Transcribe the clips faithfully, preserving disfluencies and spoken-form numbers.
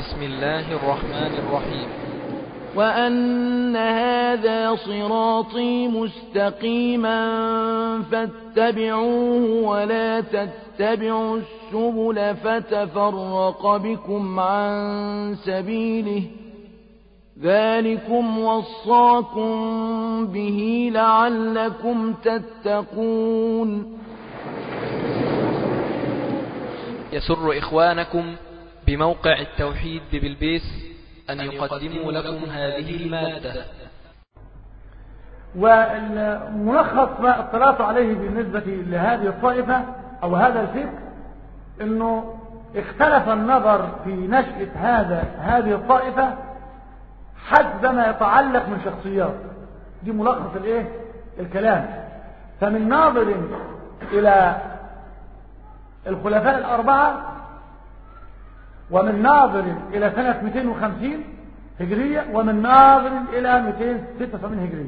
بسم الله الرحمن الرحيم. وأن هذا صراطي مستقيما فاتبعوه ولا تتبعوا السبل فتفرق بكم عن سبيله ذلكم وصاكم به لعلكم تتقون. يسر إخوانكم بموقع التوحيد بالبيس أن يقدموا لكم هذه المادة. والملخص ما اطلعت عليه بالنسبة لهذه الطائفة أو هذا الفكر أنه اختلف النظر في نشأة هذا هذه الطائفة حسب ما يتعلق من شخصيات. دي ملخص الايه الكلام. فمن ناظر إلى الخلفاء الأربعة ومن ناظر إلى سنة مئتين وخمسين هجرية ومن ناظر إلى مئتين وستة وسبعين هجرية.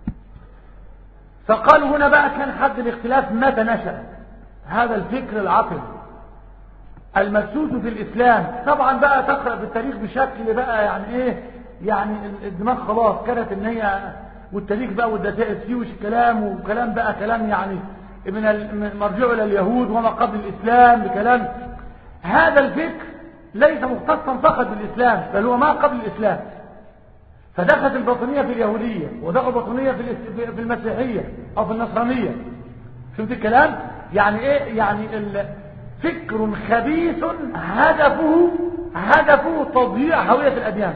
فقال هنا بقى كان حد الاختلاف متى نشأ هذا الفكر العقل المبثوث في الإسلام. طبعا بقى تقرأ في التاريخ بشكل بقى يعني ايه يعني الدماغ خلاص كانت ان هي والتاريخ بقى والدسائس فيه وش كلام وكلام بقى كلام يعني من مرجعه الى اليهود وما قبل الإسلام بكلام. هذا الفكر ليس مختصا فقط بالإسلام بل هو ما قبل الإسلام. فدخلت الباطنية في اليهودية ودخلت الباطنية في المسيحية أو في النصرانية. شفت الكلام يعني إيه يعني فكر خبيث هدفه هدفه تضييع هوية الأديان.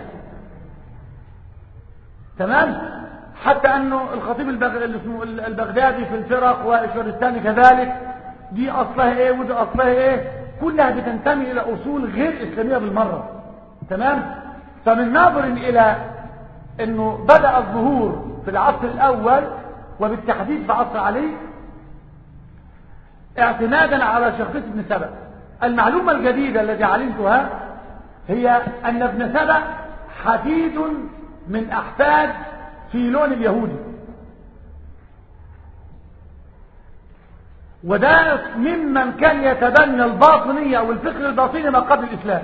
تمام. حتى أنه الخطيب البغدادي في الفرق والشورستاني كذلك دي أصلها إيه ودي أصلها إيه كلها بتنتمي إلى أصول غير إسلامية بالمرة. تمام. فمن ناظر إلى أنه بدأ الظهور في العصر الأول وبالتحديد في عصر علي اعتمادا على شخصية ابن سبأ. المعلومة الجديدة التي علمتها هي أن ابن سبأ حفيد من أحفاد فيلون اليهودي. وده ممن كان يتبنى الباطنية أو الفكر الباطني ما قبل الإسلام.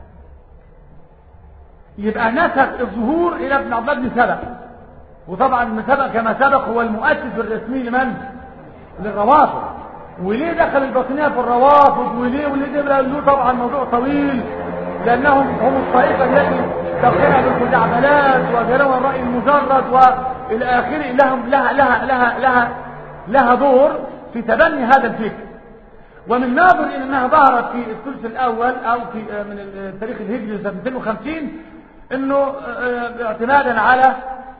يبقى نسب الظهور إلى ابن عبد الله بن سبأ. وطبعا ابن سبأ كما سبق هو المؤسس الرسمي لمن؟ للروافض. وليه دخل الباطنية في الروافض وليه وليه ده له طبعا موضوع طويل لأنهم هم الطائفة التي تقتنع بالخزعبلات وجلوها الرأي المجرد وإلى آخره. لهم لها لها لها لها لها دور في تبني هذا الفكر. ومن ناظر إلى أنها ظهرت في الثلث الأول أو في من التاريخ الهجري سنة مئتين وخمسين أنه اعتمادا على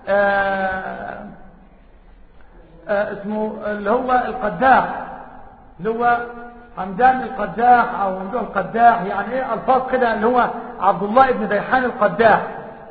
اسمه اللي هو القداح اللي هو حمدان القداح أو ممدوح القداح يعني إيه ألفاظ كده اللي هو عبد الله بن ديحان القداح.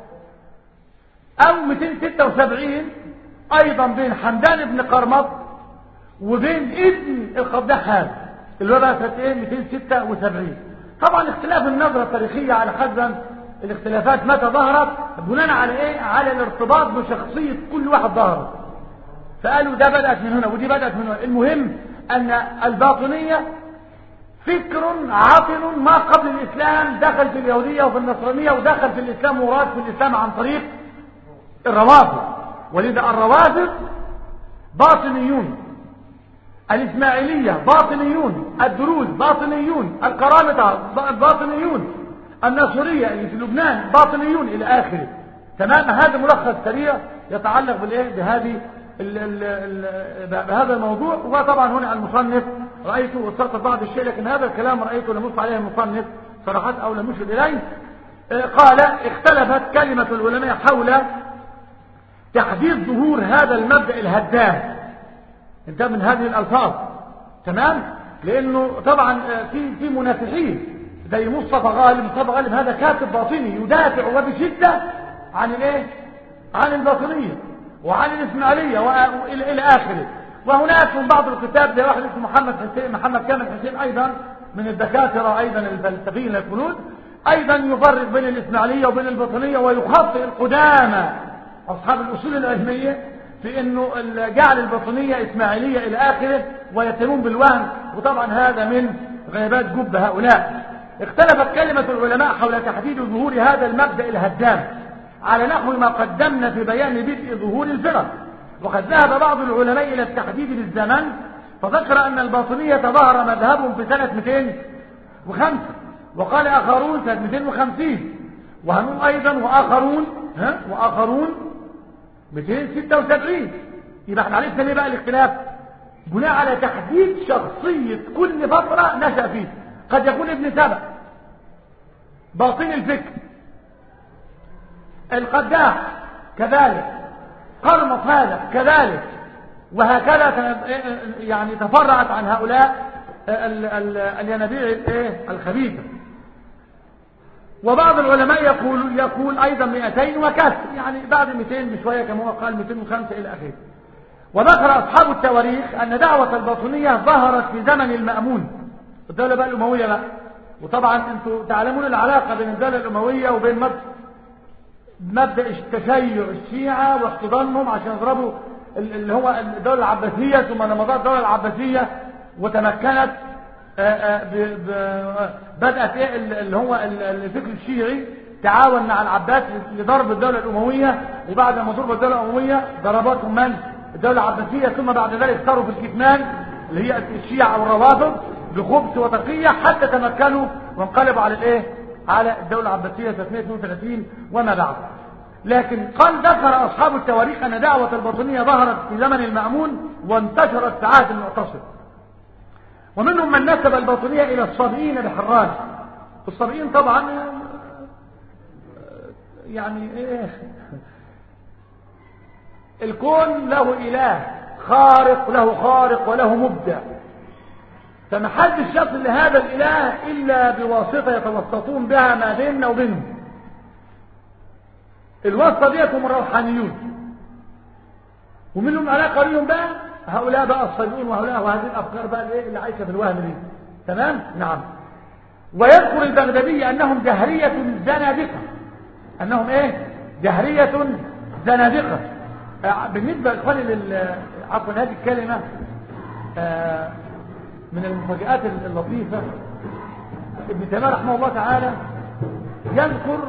أو مئتين وستة وسبعين أيضا بين حمدان بن قرمط وبين ابن القداح هذا اللي هو بقى سنة ايه مئتين وستة وسبعين. طبعا اختلاف النظرة التاريخية على حسب الاختلافات متى ظهرت بناء على ايه على الارتباط بشخصية كل واحد ظهرت. فقالوا ده بدأت من هنا ودي بدأت من هنا. المهم ان الباطنية فكر عاطل ما قبل الاسلام دخل في اليهودية وفي النصرانية ودخل في الاسلام وراد في الاسلام عن طريق الروافض. ولذا الروافض باطنيون، الإسماعيلية باطنيون، الدروز باطنيون، القرامطة باطنيون، الناصرية اللي في لبنان باطنيون إلى آخره. تمام. هذا ملخص سريع يتعلق بالإيه بهذه ال ال ال بهذا الموضوع. وطبعا هنا المصنف رأيته وصلت بعض الشيء لكن هذا الكلام رأيته لم يصل عليه المصنف صراحة أو لم يشر إليه. قال اختلفت كلمة العلماء حول تحديد ظهور هذا المبدأ الهدام. انت من هذه الألفاظ. تمام. لأنه طبعا في في منافحين زي مصطفى غالب. مصطفى غالب هذا كاتب باطني يدافع وبشدة عن الايه عن الباطنية وعن الإسماعيلية وإلى إلى آخره. وهناك من بعض الكتاب زي واحد اسمه محمد حسين محمد كامل حسين أيضا من الدكاترة أيضا الفلسفيين الكنود أيضا يفرق بين الإسماعيلية وبين الباطنية ويخطئ القدامى أصحاب الأصول العلمية في أنه جعل الباطنية إسماعيلية إلى آخره ويتمون بالوهم. وطبعا هذا من غيبات جب هؤلاء. اختلفت كلمة العلماء حول تحديد ظهور هذا المبدأ الهدام على نحو ما قدمنا في بيان بدء ظهور الفرق. وقد ذهب بعض العلماء إلى التحديد بالزمن، فذكر أن الباطنية ظهر مذهبهم في سنة مئتين وخمسة، وقال آخرون سنة مئتين وخمسين، وهنقول أيضا وآخرون ها وآخرون مئتين وستة وسبعين. يبقى احنا عرفنا ليه بقى الاختلاف؟ بناء على تحديد شخصية كل فترة نشأ فيه. قد يكون ابن سبع باطن الفكر، القداح كذلك، قرمط هذا كذلك، وهكذا يعني تفرعت عن هؤلاء الينابيع الخبيثة. وبعض العلماء يقول يقول أيضا مئتين وكسر، يعني بعد مئتين بشوية كما هو قال مئتين وخمسة إلى آخره. وذكر أصحاب التواريخ أن دعوة الباطنية ظهرت في زمن المأمون، الدولة بقى الأموية بقى. وطبعا أنتم تعلمون العلاقة بين الدولة الأموية وبين مبدأ التشيع الشيعة واحتضانهم عشان يضربوا اللي هو الدولة العباسية. ثم لما ضربت الدولة العباسية وتمكنت بدأت اللي هو الفكر الشيعي تعاون مع العباس لضرب الدولة الأموية. وبعد ما ضرب الدولة الأموية ضربتهم من الدولة العباسية، ثم بعد ذلك صاروا في الكتمان اللي هي الشيعة أو الروافض بخبث وتقية حتى تمكنوا وانقلبوا على الايه على الدولة العباسية سنة اثنين وثلاثين وما بعد. لكن قال ذكر أصحاب التواريخ أن دعوة الباطنية ظهرت في زمن المأمون وانتشرت في عهد المعتصم. ومنهم من نسب الباطنية إلى الصابئين بحران. الصابئين طبعا يعني ايه الكون له إله خارق، له خارق وله مبدع، فما حدش يصل لهذا الإله إلا بواسطة يتوسطون بها ما بيننا وبينهم. الواسطة ديت هم الروحانيون، ومنهم علاقة بيهم بقى هؤلاء بقى الصابئون وهؤلاء وهذه الأفكار بقى اللي عايشة في الوهم دي. تمام؟ نعم. ويذكر البغدادي أنهم جهرية زنادقة، أنهم إيه؟ جهرية زنادقة. بالنسبة لإخواني لل عفوا هذه الكلمة آه من المفاجآت اللطيفة، ابن تيمية رحمه الله تعالى يذكر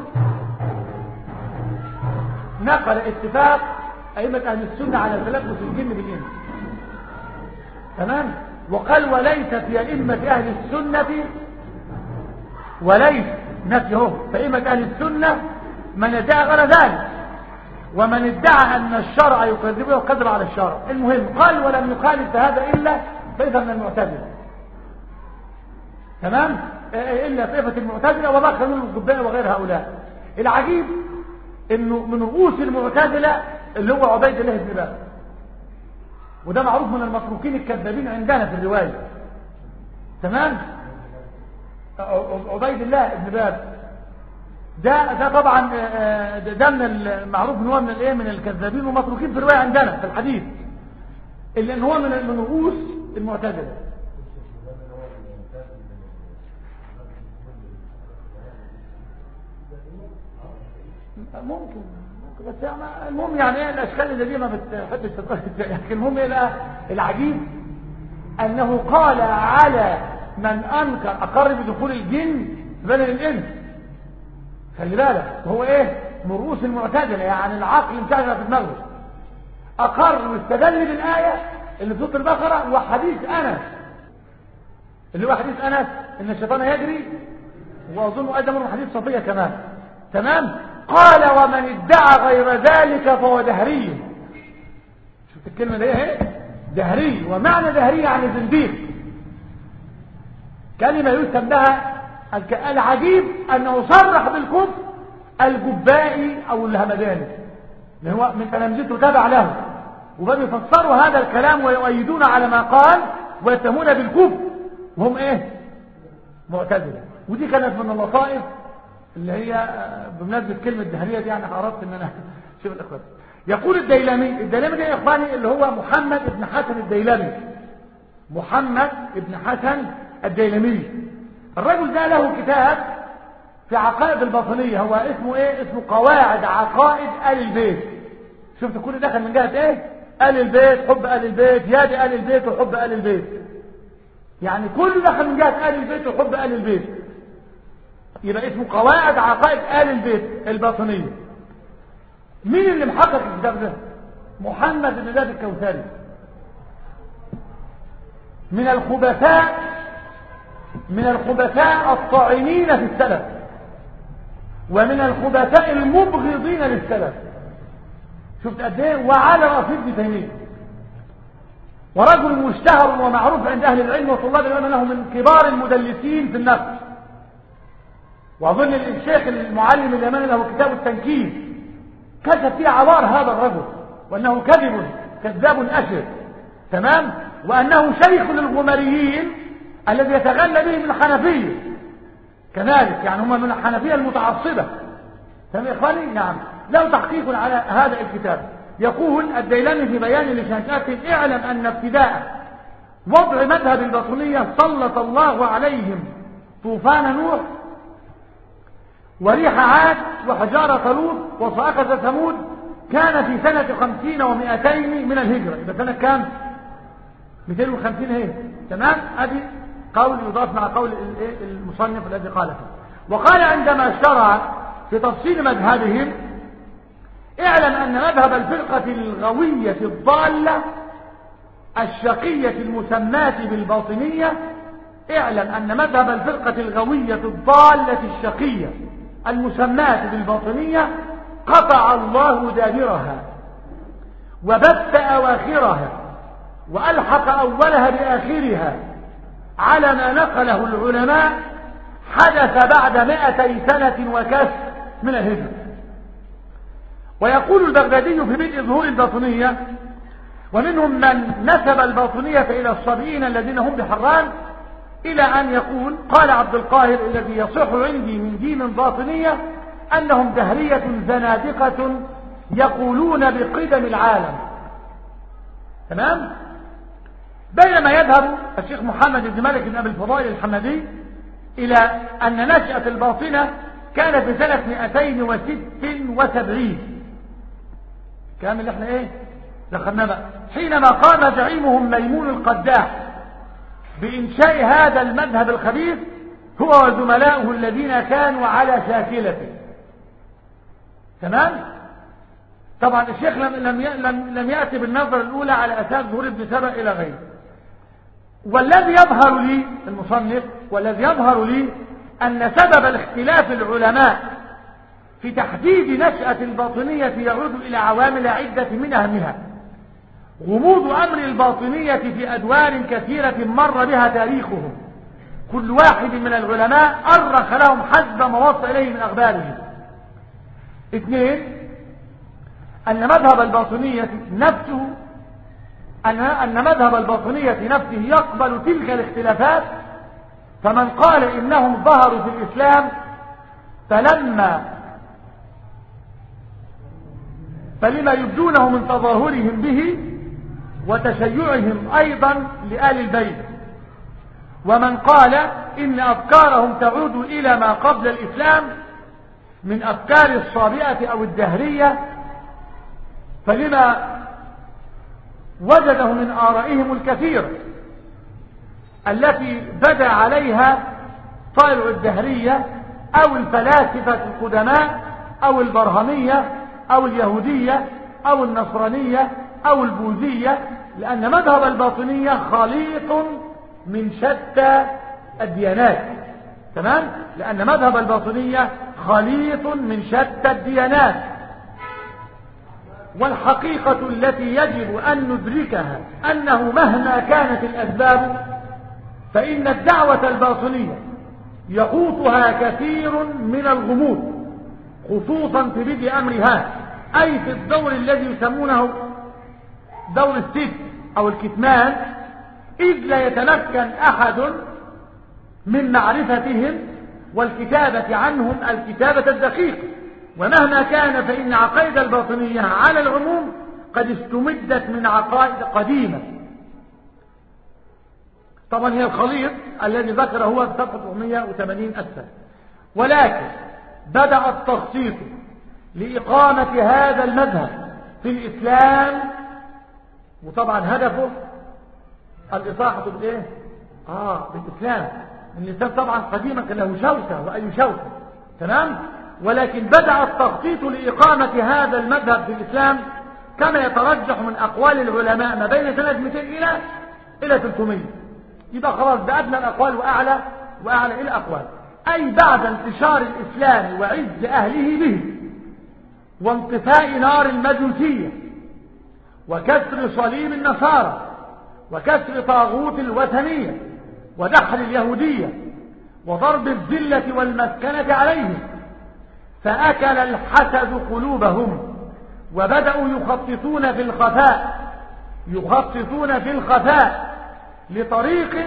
نقل اتفاق أئمة أهل السنة على تلبس الجن بالإنس. تمام؟ وقال وليس في أئمة أهل السنة وليس نفيه في أئمة أهل السنة من ادعى غير ذلك، ومن ادعى أن الشرع يكذبه وكذب على الشرع. المهم قال ولم يخالف هذا إلا طائفة من المعتزلة. تمام؟ إلا طائفة المعتزلة وبقى من الجباء وغير هؤلاء. العجيب إنه من رؤوس المعتزلة اللي هو عبيد الله بن باز، وده معروف من المتروكين الكذابين عندنا في الرواية. تمام؟ عبيد الله بن باز ده ده طبعا ده من المعروف ان هو من الايه من الكذابين ومتروكين في الرواية عندنا في الحديث، الا ان هو من من رؤوس المعتزلة. ممكن بس يعني المهم يعني ايه الاشكال اللي دي ما بتحبش تتقال. لكن المهم ايه بقى العجيب انه قال على من انكر اقر بدخول الجن بين الانس. خلي بالك هو ايه من رؤوس المعتزله، يعني العقل انتهى في دماغه. اقر واستدل بالايه اللي في سوره البقره وحديث انس اللي هو حديث انس ان الشيطان يجري، واظن ايضا من حديث صفيه كمان. تمام؟ قال ومن ادعى غير ذلك فهو دهري. شفت الكلمه دي ايه؟ دهري. ومعنى دهري يعني زنديق، كلمه يسمى بها. العجيب انه صرح بالكفر الجبائي او الهمداني اللي هو من تلامذته تابع له، وبدأوا يفسروا هذا الكلام ويؤيدون على ما قال ويتهمون بالكفر وهم ايه؟ معتزله. ودي كانت من اللطائف اللي هي بمناسبة كلمة دهرية دي يعني عرفت ان انا شوف الاخوان. يقول الديلمي، الديلمي ده يا اخواني اللي هو محمد ابن حسن الديلمي، محمد ابن حسن الديلمي. الرجل ده له كتاب في عقائد الباطنية، هو اسمه ايه؟ اسمه قواعد عقائد آل البيت. شفت كل دخل من جهة ايه؟ آل البيت، حب آل البيت، يادي آل البيت وحب آل البيت، يعني كل دخل من جهة آل البيت وحب آل البيت. يبقى اسمه قواعد عقائد آل البيت الباطنية. مين اللي محقق الكتاب ده؟ محمد بن زيد الكوثري، من الخبثاء من الخبثاء الطاعنين في السلف، ومن الخبثاء المبغضين للسلف. شفت قد ايه؟ وعلى رصيد ابن تيميه، ورجل مشتهر ومعروف عند اهل العلم وطلاب العلم انه من كبار المدلسين في النقد. واظن الشيخ المعلم اليماني له كتاب التنكيل كتب فيه عوار هذا الرجل، وانه كذب كذاب اشر، تمام، وانه شيخ للغمريين الذي يتغلى به من الحنفيه كذلك، يعني هم من الحنفيه المتعصبه. تمام يا اخواني؟ نعم، له تحقيق على هذا الكتاب. يقول الديلمي في بيان لشهادته: اعلم ان ابتداء وضع مذهب الباطنيه سلط الله عليهم طوفان نوح وريح عاد وحجارة لوط وصاعقة ثمود، كان في سنة خمسين ومئتين من الهجرة. يبقى سنة كام؟ مئتين وخمسين هي، تمام. ادي قول يضاف مع قول المصنف الذي قال فيه. وقال عندما شرع في تفصيل مذهبهم: اعلم ان مذهب الفرقة الغوية الضالة الشقية المسماة بالباطنية اعلم ان مذهب الفرقة الغوية الضالة الشقية المسماة بالباطنية قطع الله دابرها وبث أواخرها وألحق أولها بآخرها على ما نقله العلماء حدث بعد مائتي سنة وكسر من الهجرة. ويقول البغدادي في بدء ظهور الباطنية: ومنهم من نسب الباطنية إلى الصابئين الذين هم بحران، إلى أن يقول: قال عبد القاهر: الذي يصح عندي من دين باطنية أنهم دهرية زنادقة يقولون بقدم العالم. تمام. بينما يذهب الشيخ محمد بن مالك بن أبي الفضائل الحمدي إلى أن نشأة الباطنة كان في سنة مئتين وست وسبعين، كامل اللي احنا ايه دخلنا بقى، حينما قام زعيمهم ميمون القداح بإنشاء هذا المذهب الخبيث هو وزملاؤه الذين كانوا على شاكلته. تمام. طبعا الشيخ لم لم لم يأتي بالنظرة الأولى على أساس ظهور ابن سبأ إلى غيره. والذي يظهر لي المصنف والذي يظهر لي أن سبب الاختلاف العلماء في تحديد نشأة الباطنية يعود إلى عوامل عدة من أهمها: غموض أمر الباطنية في أدوار كثيرة مر بها تاريخهم، كل واحد من العلماء أرخ لهم حسب ما وصل إليه من أخبارهم. اثنين، أن مذهب الباطنية نفسه أن أن مذهب الباطنية نفسه يقبل تلك الاختلافات، فمن قال إنهم ظهروا في الإسلام فلما فلما يبدونه من تظاهرهم به وتشيعهم أيضا لآل البيت، ومن قال إن أفكارهم تعود إلى ما قبل الإسلام من أفكار الصابئة أو الدهرية فلما وجده من آرائهم الكثير التي بدا عليها طالع الدهرية أو الفلاسفة القدماء أو البرهمية أو اليهودية أو النصرانية أو البوذية، لأن مذهب الباطنية خليط من شتى الديانات. تمام؟ لأن مذهب الباطنية خليط من شتى الديانات. والحقيقة التي يجب أن ندركها أنه مهما كانت الأسباب فإن الدعوة الباطنية يحوطها كثير من الغموض، خصوصا في بدء أمرها، أي في الدور الذي يسمونه دور الستر أو الكتمان، إذ لا يتمكن أحد من معرفتهم والكتابة عنهم الكتابة الدقيقة. ومهما كان فإن عقائد الباطنية على العموم قد استمدت من عقائد قديمة. طبعا هي الخليط الذي ذكره هو في صفحة أربعمائة وثمانين أسفل، ولكن بدأ التخصيص لإقامة هذا المذهب في الإسلام، وطبعا هدفه الإصاحة بالإيه؟ آه بالإسلام. الإسلام طبعا قديما كان له شوكة وأي شوكة، تمام. ولكن بدأ التخطيط لإقامة هذا المذهب في الإسلام كما يترجح من أقوال العلماء ما بين سنة مئتين إلى إلى ثلاثمائة. يبقى خلاص ده أدنى الأقوال وأعلى وأعلى إلى أقوال، أي بعد انتشار الإسلام وعز أهله به وانطفاء نار المجوسية وكسر صليب النصارى وكسر طاغوت الوثنية ودحر اليهودية وضرب الذلة والمسكنة عليهم، فأكل الحسد قلوبهم وبدأوا يخططون في الخفاء يخططون في الخفاء لطريق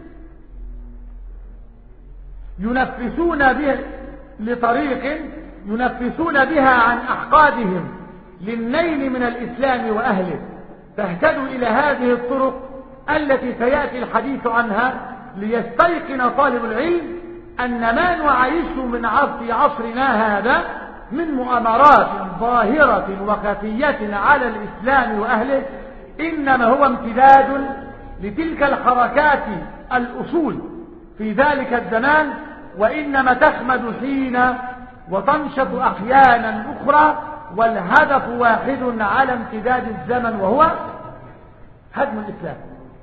ينفسون به لطريق ينفسون بها عن أحقادهم للنيل من الإسلام وأهله، فاهتدوا إلى هذه الطرق التي سيأتي الحديث عنها ليستيقن طالب العلم أن ما نعيشه من عصر عصرنا هذا من مؤامرات ظاهرة وخفية على الإسلام وأهله إنما هو امتداد لتلك الحركات الأصول في ذلك الزمان، وإنما تخمد حين وتنشط أحيانا أخرى، والهدف واحد على امتداد الزمن وهو هدم الإسلام.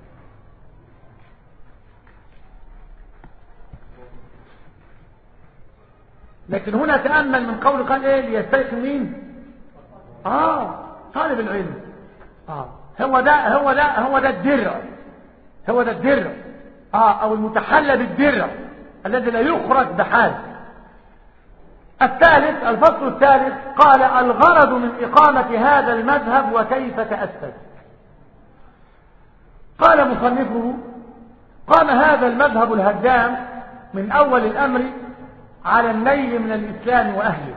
لكن هنا تأمل من قول قال ايه ليستيقن مين؟ اه طالب العلم. اه هو ده هو ده هو ده الدرع هو ده الدرع اه او المتحلى بالدرع الذي لا يخرج بحال. الثالث الفصل الثالث قال الغرض من إقامة هذا المذهب وكيف تأسس. قال مصنفه قام هذا المذهب الهدام من أول الأمر على النيل من الإسلام وأهله،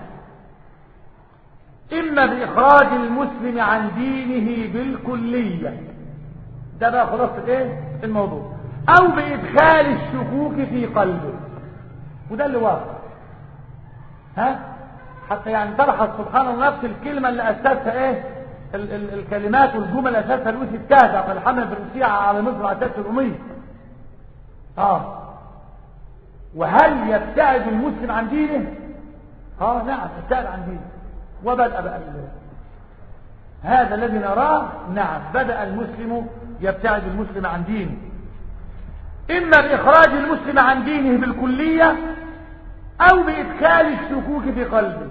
إما بإخراج المسلم عن دينه بالكلية، ده بقى خلاصة ايه الموضوع، أو بإدخال الشكوك في قلبه، وده اللي واقع. ها حتى يعني تلحظ سبحان الله نفس الكلمة اللي أساسها ايه ال ال الكلمات والجمل أساسها لويس التاسع في الحملة الفرنسية على مصر على التاسع الأمية. اه وهل يبتعد المسلم عن دينه؟ اه نعم يبتعد عن دينه، وبدأ بقى هذا الذي نراه. نعم بدأ المسلم يبتعد المسلم عن دينه، إما بإخراج المسلم عن دينه بالكلية أو بإدخال الشكوك في قلبه.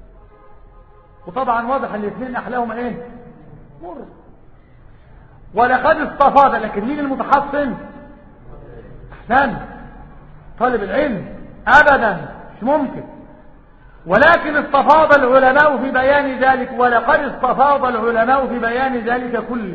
وطبعا واضح الاثنين أحلاهم ايه مر. ولقد استفاض، لكن مين المتحصن؟ أحسن طالب العلم أبدا مش ممكن. ولكن استفاض العلماء في بيان ذلك، ولقد استفاض العلماء في بيان ذلك كله.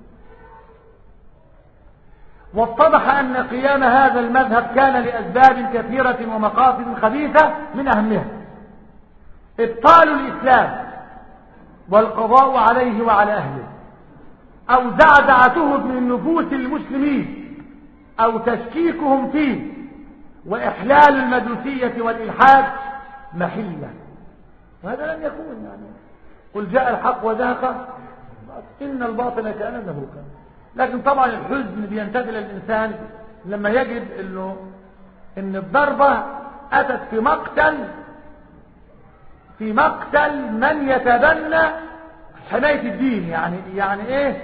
واتضح أن قيام هذا المذهب كان لأسباب كثيرة ومقاصد خبيثة، من أهمها إبطال الإسلام والقضاء عليه وعلى أهله، أو زعزعته من نفوس المسلمين، أو تشكيكهم فيه، وإحلال المجوسية والإلحاد محلة. وهذا لم يكون يعني قل جاء الحق وزهق إن الباطل كان زهوقا. لكن طبعا الحزن بينتقل الإنسان لما يجد إنه إن الضربة أتت في مقتل في مقتل من يتبنى حماية الدين. يعني يعني إيه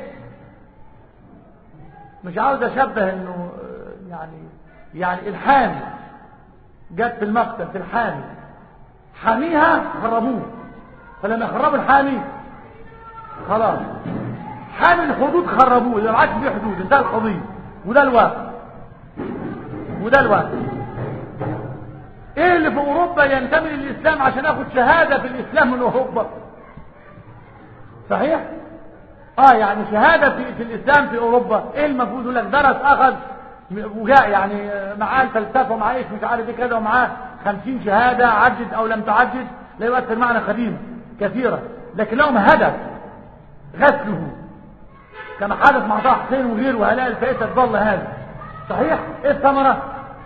مش عاوز أشبه إنه يعني يعني الحامي جت في المقتل في الحامي حاميها خربوه، فلما خربوا الحامي خلاص حامي الحدود خربوه، إذا ما عادش فيه حدود انتهى القضية. وده الواقع وده الواقع. ايه اللي في اوروبا ينتمي للاسلام عشان ياخد شهادة في الاسلام من اوروبا؟ صحيح؟ اه يعني شهادة في, في الاسلام في اوروبا ايه المفروض؟ يقول لك درس اخذ وجاء يعني معاه الفلسفة ومعاه ايش مش عارف ايه كذا ومعاه خمسين شهادة عجز او لم تعجز لا يؤثر معنا قديما كثيرا، لكن لهم هدف غسله كما حدث مع طه حسين وغيره وهلاء الفائتة الضالة هذا. صحيح؟ ايه الثمرة؟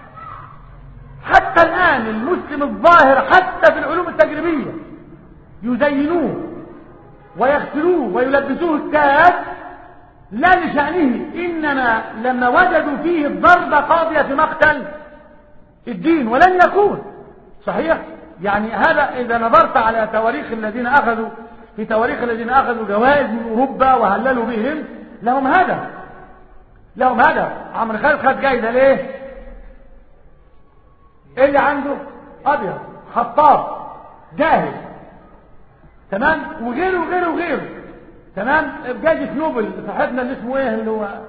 حتى الآن المسلم الظاهر حتى في العلوم التجريبية يزينوه ويغسلوه ويلبسوه التاج لا لشأنه، إنما لما وجدوا فيه الضربة قاضية في مقتل الدين ولن يكون. صحيح؟ يعني هذا إذا نظرت على تواريخ الذين أخذوا في تواريخ الذين أخذوا جوائز من أوروبا وهللوا بهم لهم هدف لهم هدف. عمرو خالد خد جايزة ليه؟ ايه اللي عنده؟ أبيض خطاب جاهز تمام، وغيره وغيره وغيره تمام. جائزة نوبل صاحبنا اللي اسمه ايه اللي هو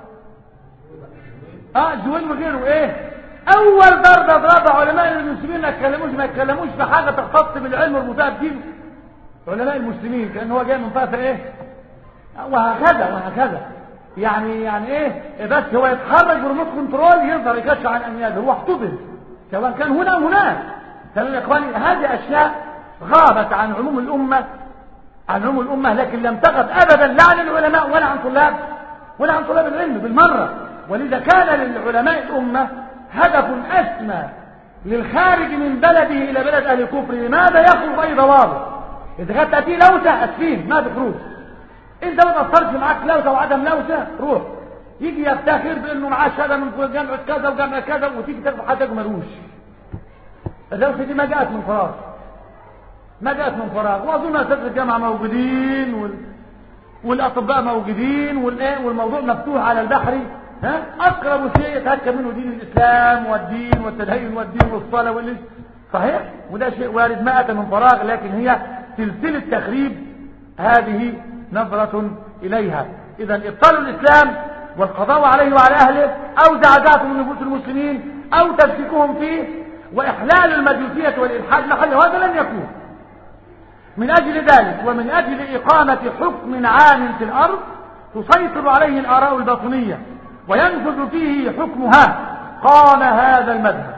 اه جويل وغيره ايه؟ اول ضربة ضربة علماء المسلمين ما يتكلموش ما يتكلموش في حاجة تختص بالعلم والمتابع الدين علماء المسلمين، كأنه هو جاي من طرف ايه وهكذا وهكذا. يعني يعني ايه بس هو يتحرك بريموت كنترول يقدر يكشف عن انيابه، هو احتضن سواء كان هنا او هناك. تمام يا اخواني، هذه اشياء غابت عن عموم الامه عن عموم الامه، لكن لم تغب ابدا لا عن العلماء ولا عن طلاب ولا عن طلاب العلم بالمره. ولذا كان للعلماء الامه هدف اسمى للخارج من بلده الى بلد اهل الكفر. لماذا يخرج اي ضوابط؟ اذا كانت تاتي لوسه اسفين ما بخروج، انت ما تاثرش معاك لوسه وعدم لوسه روح. يجي يفتخر بانه معاه شهاده من جامعه كذا وجامعه كذا وتيجي تاخد حاجه ملوش. اللوسه دي ما جاءت من فراغ ما جاءت من فراغ. واظن اساتذه الجامعه موجودين وال... والاطباء موجودين والايه والموضوع مفتوح على البحر. ها اقرب شيء يتهكى منه دين الاسلام والدين والتدين والدين والصلاه واللي صحيح، وده شيء وارد ما اتى من فراغ، لكن هي سلسله تخريب هذه نظرة إليها. إذا إبطال الإسلام والقضاء عليه وعلى أهله أو زعزعته من نفوس المسلمين أو تفكيكهم فيه وإحلال المجوسية والإلحاد محله، هذا لن يكون. من أجل ذلك ومن أجل إقامة حكم عام في الأرض تسيطر عليه الآراء الباطنية وينفذ فيه حكمها قام هذا المذهب،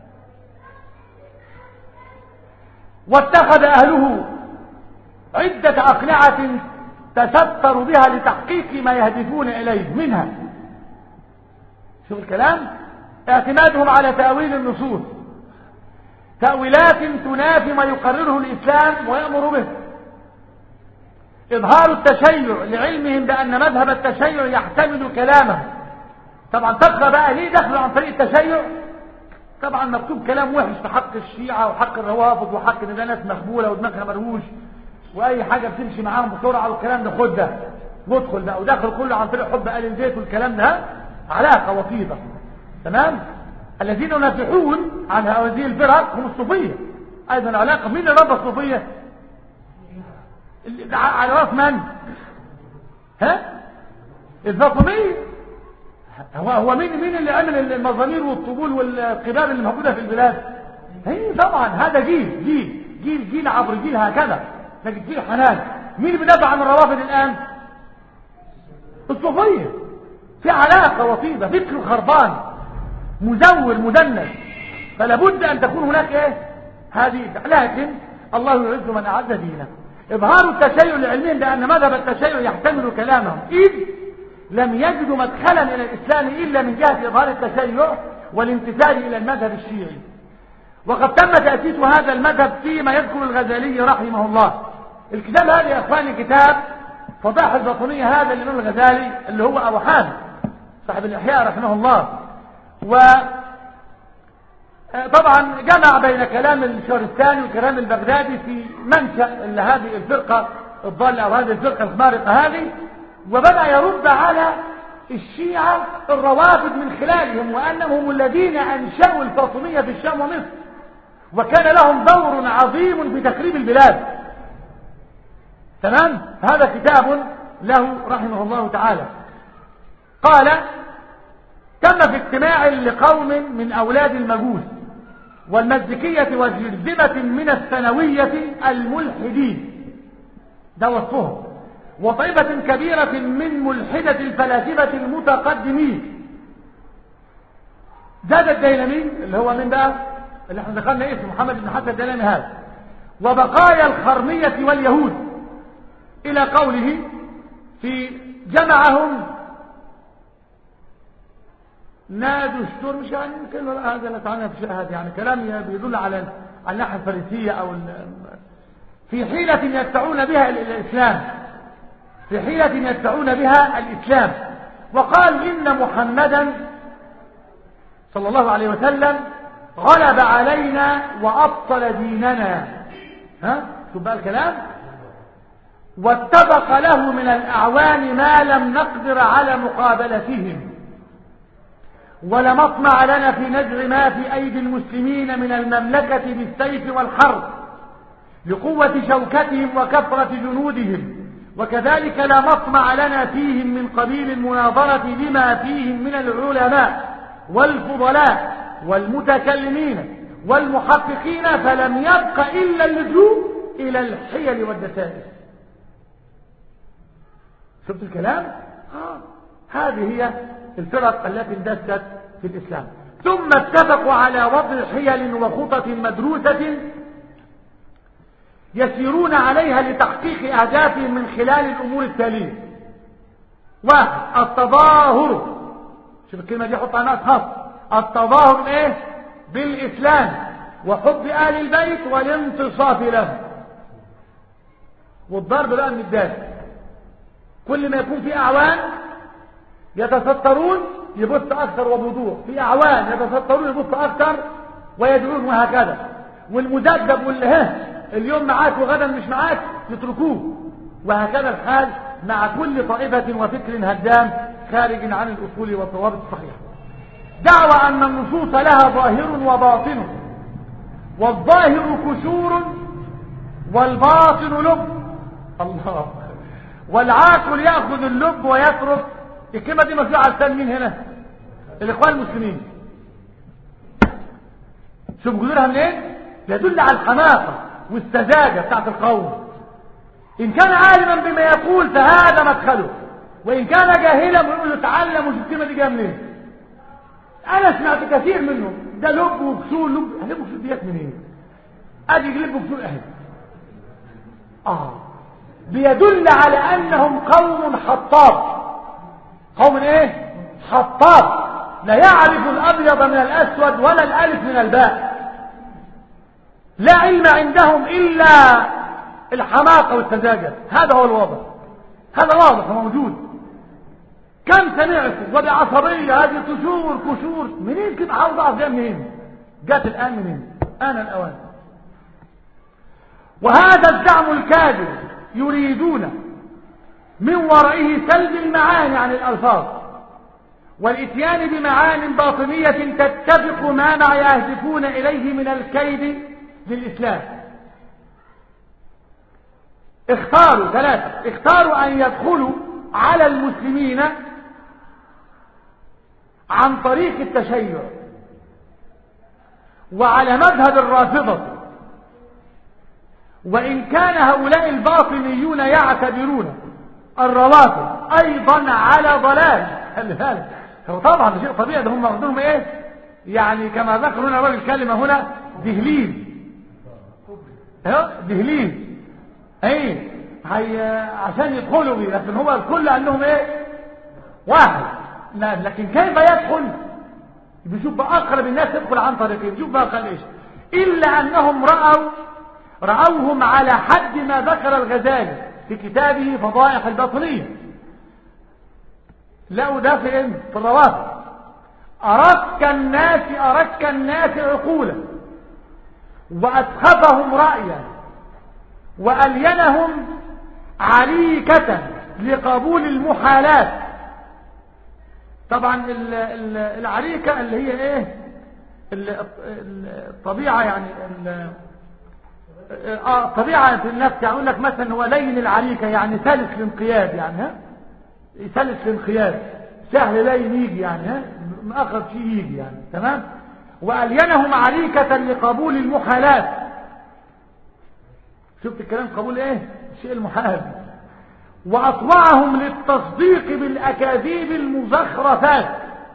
واتخذ أهله عدة أقنعة تستر بها لتحقيق ما يهدفون إليه. منها شوف الكلام اعتمادهم على تأويل النصوص، تأويلات تنافي ما يقرره الإسلام ويأمر به. إظهار التشيع لعلمهم بأن مذهب التشيع يحتمل كلامه. طبعا تبقى بقى ليه دخلوا عن طريق التشيع؟ طبعا مكتوب كلام وحش في حق الشيعة وحق الروافض وحق ان ده ناس مخبولة ودماغها مرهوش واي حاجة بتمشي معاهم بسرعة والكلام ده خد ده وادخل بقى، ودخل كله عن طريق حب آل البيت والكلام ده علاقة وطيدة. تمام. الذين ينافحون عن هذه الفرق هم الصوفية ايضا علاقة. مين اللي ربى الصوفية؟ على راس من؟ ها الفاطمية. هو هو مين مين اللي عمل المزامير والطبول والقباب اللي موجوده في البلاد؟ هي طبعا هذا جيل جيل جيل جيل عبر جيل هكذا، لكن جيل حنان. مين اللي بيدافع عن الروافض الان؟ الصوفيه. في علاقه وطيده، فكر خربان مزور مدنس، فلا بد ان تكون هناك ايه هذه. لكن الله يعز من اعز دينه. اظهار التشيع لعلمهم بان مذهب التشيع يحتمل كلامهم، اذ لم يجدوا مدخلا الى الاسلام الا من جهه اظهار التشيع والامتثال الى المذهب الشيعي. وقد تم تاسيس هذا المذهب فيما يذكر الغزالي رحمه الله. الكتاب هذا يا اخواني كتاب فضائح الباطنيه، هذا الامام الغزالي اللي هو ابو حامد صاحب الاحياء رحمه الله. و طبعا جمع بين كلام الشارستاني وكلام البغدادي في منشأ هذه الفرقه الضاله او هذه الفرقه الخمارقه هذه، وبدأ يرد على الشيعة الروافض من خلالهم وأنهم الذين أنشأوا الفاطمية في الشام ومصر، وكان لهم دور عظيم في تخريب البلاد. تمام. هذا كتاب له رحمه الله تعالى. قال: تم في اجتماع لقوم من أولاد المجوس والمزدكية وجرذمة من الثانوية الملحدين، ده وصفهم، وطائفة كبيرة من ملحدة الفلاسفة المتقدمين. زاد الديلمي اللي هو من بقى اللي احنا ذكرنا اسمه محمد بن حسن الديلمي هذا، وبقايا الخرمية واليهود، إلى قوله في جمعهم نادوا الشتور. مش يعني يمكن هذا لا تعنى في هذا يعني كلام بيدل على على الناحية الفارسية أو في حيلة يدفعون بها الإسلام في حيلة يدفعون بها الإسلام. وقالوا إن محمدا صلى الله عليه وسلم غلب علينا وأبطل ديننا. ها شوف بقى الكلام. واتفق له من الأعوان ما لم نقدر على مقابلتهم، ولم اطمع لنا في نزع ما في أيدي المسلمين من المملكة بالسيف والحرب لقوة شوكتهم وكثرة جنودهم، وكذلك لا مطمع لنا فيهم من قبيل المناظرة لما فيهم من العلماء والفضلاء والمتكلمين والمحققين، فلم يبق إلا اللجوء إلى الحيل والدسائس. شفت الكلام؟ آه. هذه هي الفرق التي اندست في الإسلام. ثم اتفقوا على وضع حيل وخطط مدروسة يسيرون عليها لتحقيق أهدافهم من خلال الأمور التالية. واحد، التظاهر. شوف الكلمة دي حط عنها خاص. التظاهر ايه؟ بالإسلام وحب آل البيت والانتصاف له، والضرب بقى من الدال. كل ما يكون في أعوان يتسترون يبث أكثر وبوضوح، في أعوان يتسترون يبث أكثر ويدعون، وهكذا. والمدبب واللي ها اليوم معاك وغدا مش معاك يتركوه، وهكذا الحال مع كل طائفة وفكر هدام خارج عن الأصول والضوابط الصحيحة. دعوى أن النصوص لها ظاهر وباطن، والظاهر كشور والباطن لب. الله. والعاقل يأخذ اللب ويترك. الكلمة دي مسؤولة على لسان مين هنا؟ الإخوان المسلمين. شوف جذورها منين؟ يدل على الحماقة والسذاجة بتاعت القوم. إن كان عالما بما يقول فهذا مدخله، وإن كان جاهلا ويقول له تعلم. وش الكلمة دي جايه منين؟ أنا سمعت كثير منهم ده لب وكسور. لب هلب وكسور ديت منين؟ أدي لب وكسور أهل. آه بيدل على أنهم قوم حطاب. قوم إيه؟ حطاب، لا يعرف الأبيض من الأسود ولا الألف من الباء. لا علم عندهم إلا الحماقة والسذاجة. هذا هو الواضح، هذا واضح وموجود. كم سمعت وبعصبية هذه كشور كشور. منين كده؟ عاوز أعرف جاء منين؟ جات الآن منين؟ آن الأوان. وهذا الزعم الكاذب يريدون من ورائه سلب المعاني عن الألفاظ والإتيان بمعان باطنية تتفق ما مع يهدفون إليه من الكيد للإسلام. اختاروا ثلاثة اختاروا أن يدخلوا على المسلمين عن طريق التشيع وعلى مذهب الرافضة، وإن كان هؤلاء الباطنيون يعتبرون الروافض أيضا على ضلال. خلي بالك، هو طبعا ده شيء طبيعي، ده هم واخدينهم ايه يعني كما ذكر هنا الراجل كلمة هنا دهليل. ها دهليل ايه هي عشان يدخلوا بيه، لكن هو الكل انهم ايه واحد. لا لكن كيف يدخل؟ بيشوف بقى اقرب الناس يدخل عن طريقين. بيشوف بقى قال ايش؟ الا انهم رأوا رأوهم على حد ما ذكر الغزالي في كتابه فضائح الباطنية. لقوا ده في ايه؟ في الروافض. أرك الناس أرك الناس عقولا وأسخفهم رأيا وألينهم عريكة لقبول المحالات. طبعا ال ال العريكة اللي هي ايه؟ الطبيعة يعني اه الطبيعة في النفس. يعني يقول لك مثلا هو لين العريكة يعني سلس الانقياد، يعني ها سلس الانقياد، سهل لين يجي يعني ها مأخذ شيء يجي يعني تمام. وألينهم عريكة لقبول المحالات. شفت الكلام؟ قبول ايه؟ الشيء المحال. وأطوعهم للتصديق بالأكاذيب المزخرفات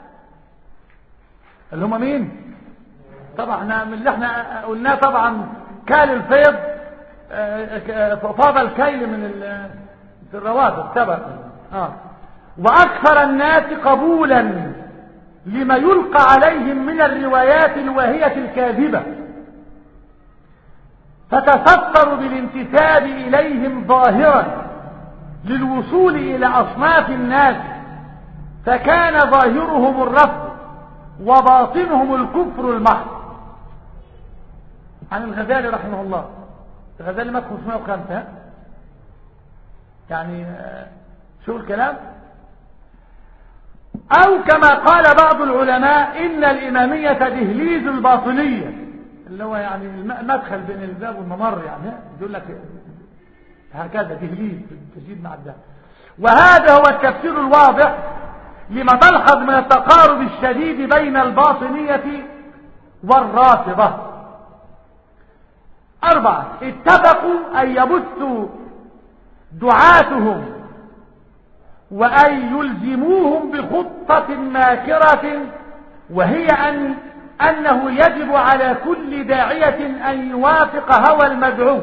اللي هم مين؟ طبعا من اللي احنا قلناه طبعا كال الفيض فاض الكيل من الروافض سبق. اه وأكثر الناس قبولا لما يلقى عليهم من الروايات الواهية الكاذبة، فتستروا بالانتساب إليهم ظاهرا للوصول إلى أصناف الناس، فكان ظاهرهم الرفض وباطنهم الكفر المحض. عن الغزالي رحمه الله. الغزالي مات خمسمائة وخمسة، يعني شو الكلام. أو كما قال بعض العلماء إن الإمامية دهليز الباطنية، اللي هو يعني المدخل بين الباب والممر، يعني يقول لك هكذا دهليز تجديد مع الذهب. وهذا هو التفسير الواضح لما تلحظ من التقارب الشديد بين الباطنية والرافضة. أربعة، اتفقوا أن يبثوا دعاتهم وأن يلزموهم بخطة ماكرة، وهي أن أنه يجب على كل داعية أن يوافق هوى المدعو.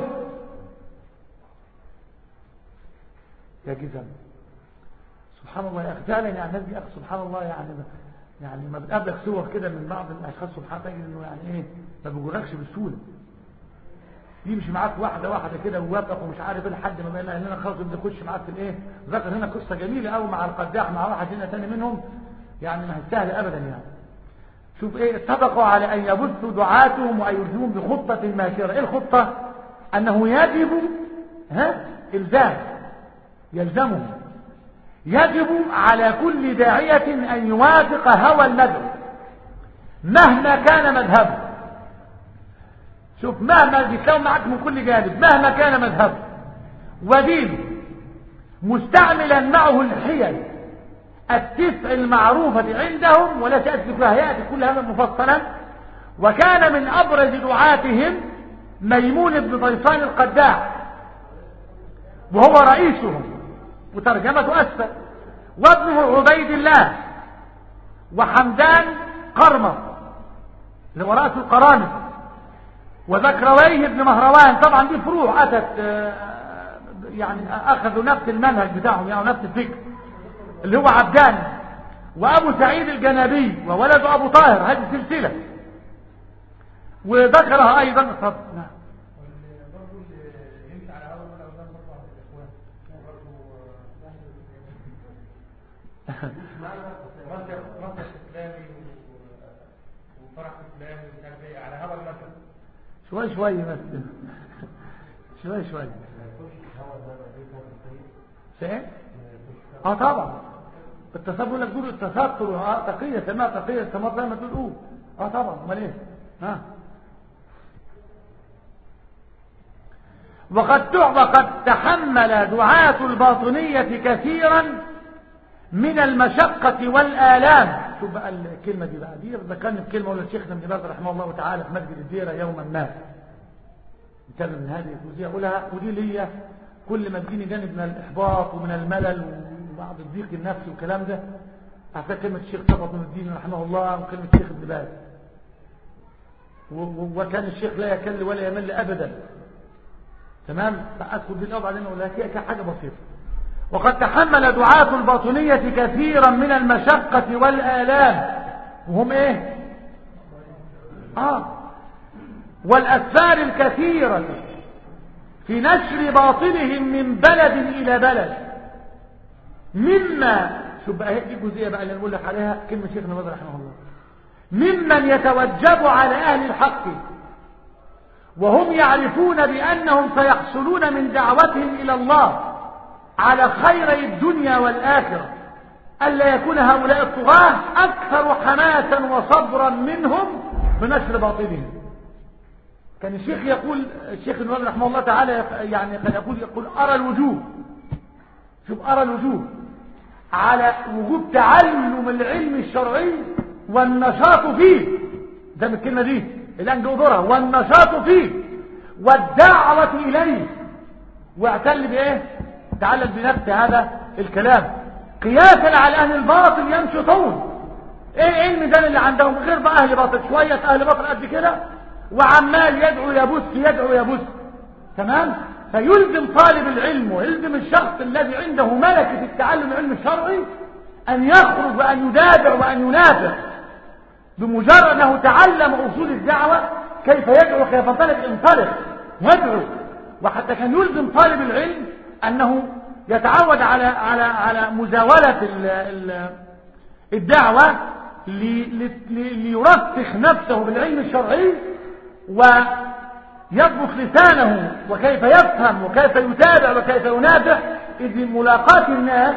يا جزم سبحان الله يا أخي، فعلا يعني الناس دي أخي سبحان الله، يعني يعني ما بتقابلك صور كده من بعض الأشخاص سبحان الله إنه يعني إيه ما بيجركش بسهولة. يمشي معاك واحدة واحدة كده ووافق ومش عارف ايه لحد ما بقى هنا خلاص بدي اخش معاك في الايه. ذكر هنا قصة جميلة قوي مع القداح مع واحد هنا تاني منهم، يعني ما هي سهلة ابدا. يعني شوف ايه، اتفقوا على ان يبثوا دعاتهم ويلزمون بخطة ماكرة. ايه الخطة؟ انه يجب ها الزام يلزمهم، يجب على كل داعية ان يوافق هوى المدعو مهما كان مذهبه. شوف، مهما بيتكون معك من كل جانب، مهما كان مذهبه ودينه، مستعملا معه الحيل التسع المعروفة عندهم ولا تأتي كلها، يأتي كل هذا مفصلا. وكان من أبرز دعاتهم ميمون بن ضيفان القداح، وهو رئيسهم وترجمته أسفل، وابنه عبيد الله، وحمدان قرمط اللي هو رأس القرامطة، وذكرويه ابن مهروان. طبعا دي فروع أتت يعني أخذوا نفس المنهج بتاعهم يعني نفس الفكر، اللي هو عبدان وأبو سعيد الجنابي وولد أبو طاهر، هذه سلسلة. وذكرها أيضا اتفضل. نعم. شوي شوي بس شوي شوي شيء. اه طبعا التصبر لك دول التستر. اه تقية سماء تقية السماء زي ما تقول. اه طبعا امال ايه. ها وقد وقد تحمل دعاة الباطنية كثيرا من المشقة والآلام. شوف بقى الكلمة دي بقى دي ذكرني بكلمة ولا شيخنا ابن باز رحمه الله تعالى في مسجد الديرة يوما ما كان من هذه الجزئية أقولها، ودي ليا كل ما تجيني جانب من الإحباط ومن الملل وبعض الضيق النفسي والكلام ده أعطى كلمة الشيخ صفوت بن الدين رحمه الله وكلمة الشيخ ابن باز. وكان الشيخ لا يكل ولا يمل أبدا. تمام. فأدخل دي الأوضع علينا ولا هي كحاجة بسيطة. وقد تحمل دعاة الباطنية كثيرا من المشقة والآلام، وهم ايه آه والأسفار الكثيرة في نشر باطلهم من بلد إلى بلد، مما شو بقى هيك الجزئية بقى اللي نقول لك عليها كلمة شيخنا بدر رحمه الله، ممن يتوجب على أهل الحق وهم يعرفون بأنهم سيحصلون من دعوتهم إلى الله على خيري الدنيا والآخرة ألا يكون هؤلاء الطغاة أكثر حماسا وصبرا منهم بنشر باطلهم. كان الشيخ يقول الشيخ ابن رحمه الله تعالى يعني كان يقول يقول أرى الوجوب، شوف أرى الوجوب على وجوب تعلم العلم الشرعي والنشاط فيه، ده من الكلمة دي الآن جودرها، والنشاط فيه والدعوة إليه، واعتل بإيه تعلم بنفس هذا الكلام قياسا على أهل الباطل ينشطون. ايه علم ده اللي عندهم غير بقى أهل باطل شوية أهل باطل قد كده وعمال يدعو يبث يدعو يبث. تمام. فيلزم طالب العلم ويلزم الشخص الذي عنده ملكة التعلم العلم الشرعي أن يخرج وأن يدافع وأن ينافع بمجرد أنه تعلم أصول الدعوة كيف يدعو كيف ينطلق ينطلق يدعو. وحتى كان يلزم طالب العلم أنه يتعود على على على مزاولة ال ال الدعوة ليرسخ نفسه بالعلم الشرعي يضبط لسانه وكيف يفهم وكيف يتابع وكيف ينافح، إذ ملاقاة الناس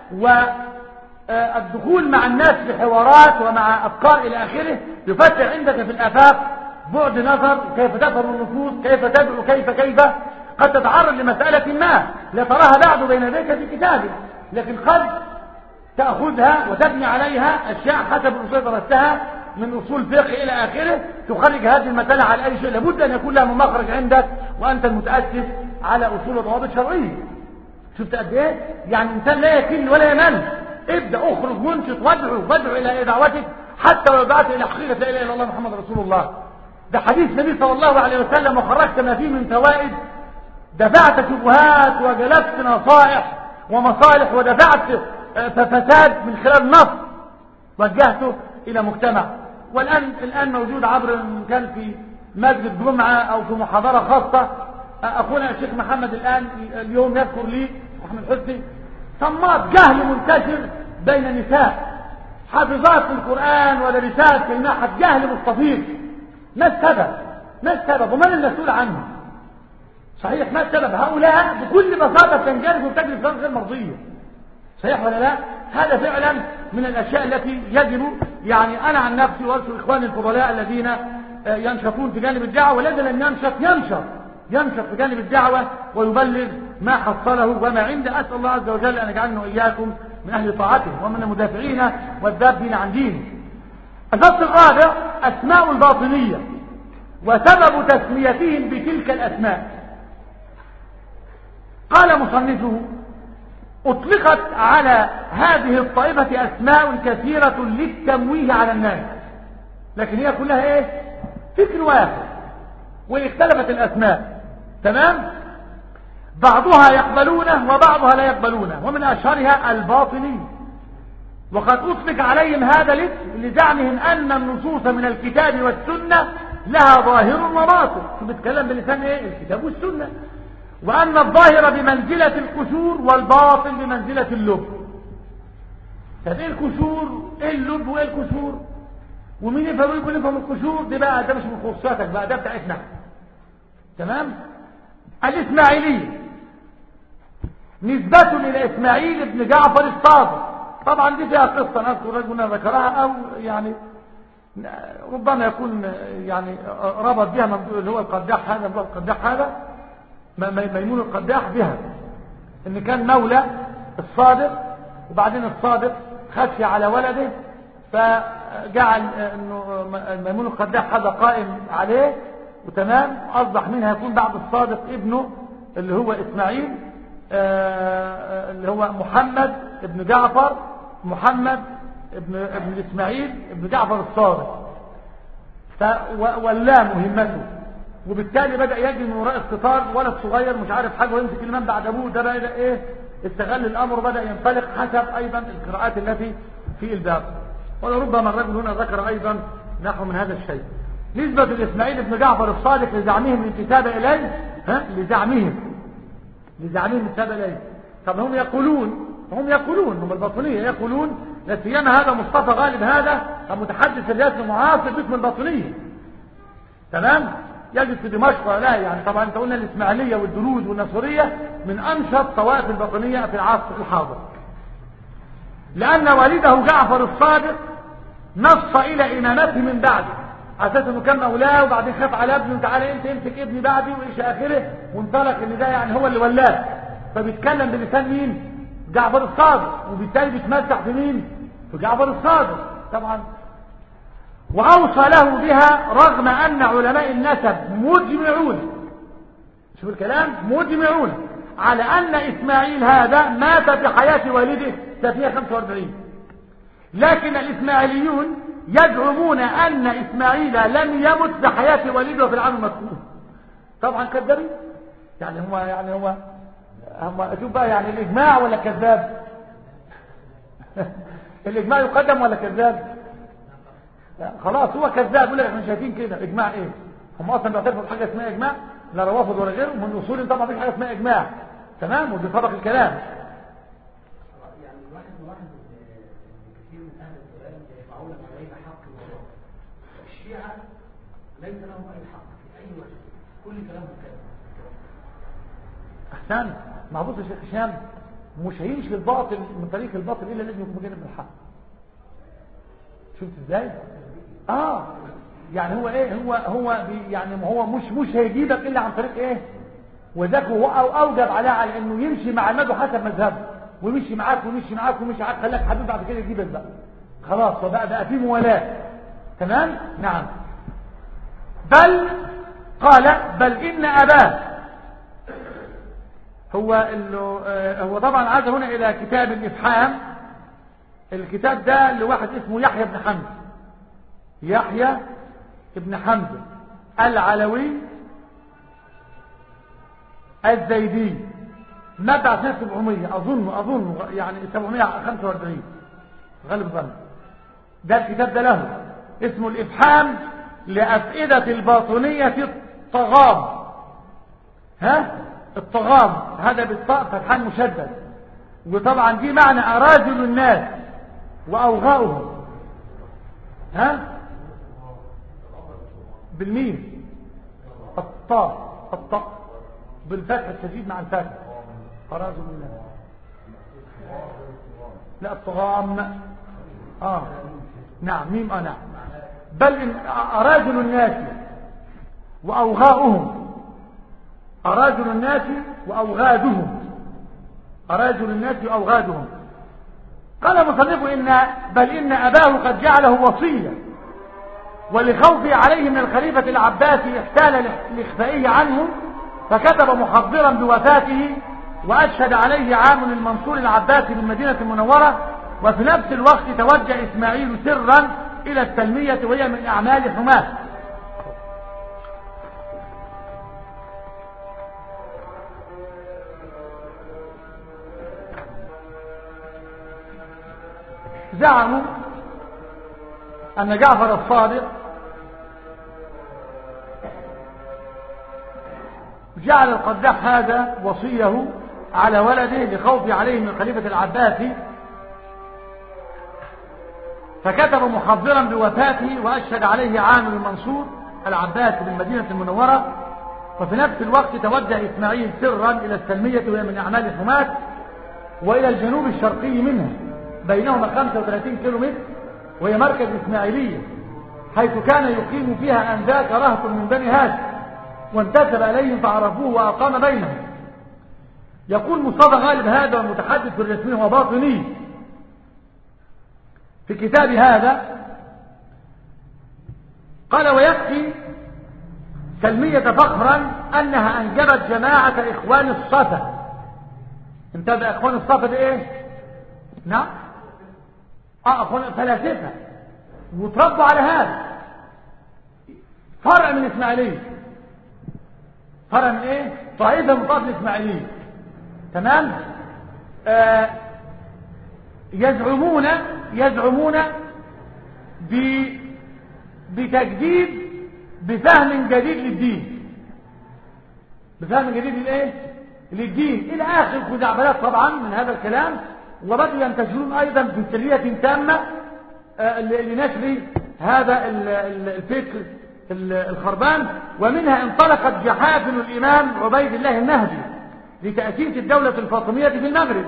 والدخول مع الناس في حوارات ومع أفكار إلى آخره يفتح عندك في الآفاق بعد نظر، كيف تفهم النصوص، كيف تدعو، كيف كيف قد تتعرض لمسألة ما لا تراها بعد بين يديك في كتابه، لكن قد تأخذها وتبني عليها أشياء حسب الأصول درستها من أصول فقه إلى آخره، تخرج هذه المسألة على أي شيء. لابد أن يكون لها مخرج عندك وأنت المتأسس على أصول وضوابط شرعية. شفت قد إيه؟ يعني الإنسان لا يكل ولا يمل، ابدأ اخرج وانشط وادعو وادعو إلى دعوتك حتى لو دعت إلى حقيقة لا إله إلا الله محمد رسول الله. ده حديث النبي صلى الله عليه وسلم، وخرجت ما فيه من فوائد، دفعت شبهات وجلبت نصائح ومصالح ودفعت فساد من خلال نص وجهته إلى مجتمع. والآن الآن موجود عبر كان في مسجد جمعة أو في محاضرة خاصة أخونا الشيخ محمد الآن اليوم يذكر لي محمد حسني صمات جهل منتشر بين النساء حافظات القرآن ودرسات كلمات جهل مستفيض. ما السبب؟ ما السبب ومن المسؤول عنه؟ صحيح ما السبب؟ هؤلاء بكل بساطة تنجرف وتجري في غير مرضية، صحيح ولا لا؟ هذا فعلا من الأشياء التي يجب، يعني أنا عن نفسي وأرسل إخواني الفضلاء الذين ينشطون في جانب الدعوة، والذي لم ينشط ينشط ينشط في جانب الدعوة ويبلغ ما حصله وما عنده. أسأل الله عز وجل أن يجعلنا وإياكم من أهل طاعته ومن المدافعين والذابين عن دينه. الفصل الرابع أسماء الباطنية وسبب تسميتهم بتلك الأسماء. قال مصنفه: أطلقت على هذه الطائفة أسماء كثيرة للتمويه على الناس، لكن هي كلها إيه؟ فكر واحد، واختلفت الأسماء، تمام؟ بعضها يقبلونه وبعضها لا يقبلونه، ومن أشهرها الباطني. وقد أطلق عليهم هذا الاسم لزعمهم أن النصوص من الكتاب والسنة لها ظاهر وباطن. بتكلم بلسان إيه؟ الكتاب والسنة. وأن الظاهر بمنزلة القشور والباطن بمنزلة اللب. طب ايه القشور؟ ايه اللب وايه القشور؟ ومين يفهم يقول يفهم القشور؟ دي بقى ده مش من خصوصاتك بقى، ده بتاعتنا، تمام؟ الإسماعيلية نسبة إلى إسماعيل بن جعفر الصادق. طبعا دي فيها قصة نذكر رجلنا ذكرها، أو يعني ربما يكون يعني ربط بها اللي هو القداح هذا، اللي هو القداح هذا ميمون القداح بها، ان كان مولى الصادق، وبعدين الصادق خشي على ولده فجعل انه ميمون القداح هذا قائم عليه، وتمام اصبح منها يكون بعد الصادق ابنه اللي هو اسماعيل، اللي هو محمد ابن جعفر، محمد ابن ابن اسماعيل ابن جعفر الصادق، فولاه مهمته. وبالتالي بدأ يجي من وراء الستار ولد صغير مش عارف حاجة ويمسك الإمام بعد أبوه، ده بدأ إيه؟ استغل الأمر وبدأ ينطلق حسب أيضا القراءات التي في الباب. ولربما الرجل هنا ذكر أيضا نحو من هذا الشيء. نسبة الإسماعيل بن جعفر الصادق لزعمهم الانتساب إليه، ها؟ لزعمهم لزعمهم الانتساب إليه. طب هم يقولون هم يقولون هم الباطنية يقولون، لا سيما هذا مصطفى غالب هذا المتحدث الرسمي المعاصر باسم الباطنية، تمام؟ يجد في دمشق لا، يعني طبعا انت قلنا الاسماعيليه والدروز والنصريه من انشط طوائف الباطنيه في العصر الحاضر، لان والده جعفر الصادق نص الى امامته من بعده، على اساس انه كان مولاه وبعدين خاف على ابنه، تعالى انت امسك ابني بعدي وايش اخره، وانطلق ان ده يعني هو اللي ولاه، فبيتكلم بلسان مين؟ جعفر الصادق، وبالتالي بيتمسح في مين؟ في جعفر الصادق طبعا. وأوصى له بها رغم أن علماء النسب مجمعون، شوف الكلام، مجمعون على أن إسماعيل هذا مات في حياة والده سنة خمسة وأربعين، لكن الإسماعيليون يزعمون أن إسماعيل لم يمت في حياة والده في العام المذكور. طبعا كذابين، يعني هو يعني هو هم شوف بقى، يعني الإجماع ولا كذاب؟ الإجماع يقدم ولا كذاب؟ خلاص هو كذاب، يقول لك احنا شايفين كده. اجماع ايه؟ هم اصلا بيعترفوا بحاجه اسمها اجماع؟ لا روافض ولا غيره، من اصول طبعا مفيش حاجه اسمها اجماع، تمام؟ ودي طبق الكلام. يعني الواحد ملاحظ كثير من اهل الكلام يدفعون علينا حق وباطل، الشيعه ليس لهم اي حق في اي وجه، كل كلامه كده. احسن. ما بص يا شيخ هشام، مش هيمشي الباطل من طريق الباطل الا لازم يكون جانب الحق. شفت ازاي؟ اه يعني هو ايه، هو هو بي يعني هو مش مش هيجيبك الا عن طريق ايه، وذاك هو أو اوجب عليه على انه يمشي مع المدو حسب مذهبه، ويمشي معاك ويمشي معاك ويمشي معاك، خلاك حبيب بعد كده يجيبك بقى خلاص، وبقى بقى في موالاه. تمام. نعم. بل قال بل ان اباه، هو انه آه هو طبعا عاد هنا الى كتاب الافحام. الكتاب ده لواحد اسمه يحيى بن حمزه، يحيى ابن حمزه العلوي الزيدي، مات سنة سبعمية اظن اظن يعني سبعمية وخمسة وأربعين غالب ظن. ده الكتاب ده له اسمه الافحام لافئدة الباطنية الطغام. ها الطغام هذا بالطاء فتحان مشدد، وطبعا دي معنى اراجل الناس واوغاؤهم. ها بالميم الطاء الطاء بالفتح الشديد مع الفتح اراجل الناس. لا الطغام اه نعم ميم اه نعم. بل إن اراجل الناس واوغاؤهم، اراجل الناس واوغادهم، اراجل الناس واوغادهم. قال مصنفه إن بل إن أباه قد جعله وصيا، ولخوفه عليه من الخليفة العباسي احتال لإخفائه عنه، فكتب محضرا بوفاته وأشهد عليه عامل المنصور العباسي بالمدينة المنورة. وفي نفس الوقت توجه إسماعيل سرا إلى السلمية وهي من أعمال حماه. زعموا أن جعفر الصادق جعل القداح هذا وصيه على ولده لخوفه عليه من الخليفة العباسي، فكتب محضرا بوفاته وأشهد عليه عامل المنصور العباسي بالمدينة المنورة. وفي نفس الوقت توجه إسماعيل سرا إلى السلمية وهي من أعمال حماة وإلى الجنوب الشرقي منها، بينهما خمسة وثلاثين كيلو متر، وهي مركز إسماعيلية، حيث كان يقيم فيها أنذاك رهط من بني هاشم، وانتسب إليهم فعرفوه وأقام بينهم. يقول مصطفى غالب هذا المتحدث الرسمي وباطني في كتاب هذا، قال ويكفي سلمية فخرا أنها أنجبت جماعة إخوان الصفا. انتبه، إخوان الصفا ده إيه؟ نعم اه اخوان فلاسفه وتربوا على هذا، فرع من الاسماعيليه، فرع من ايه؟ طائفه من طائفه الاسماعيليه. تمام. آه يزعمون يزعمون ب بتجديد بفهم جديد للدين، بفهم جديد للايه؟ للدين الى اخر خزعبلات طبعا من هذا الكلام. وبدأوا ينتشرون أيضا في سرية تامة لنشر هذا الفكر الخربان. ومنها انطلقت جحافل الإمام عبيد الله النهدي لتأسيس الدولة الفاطمية في المغرب.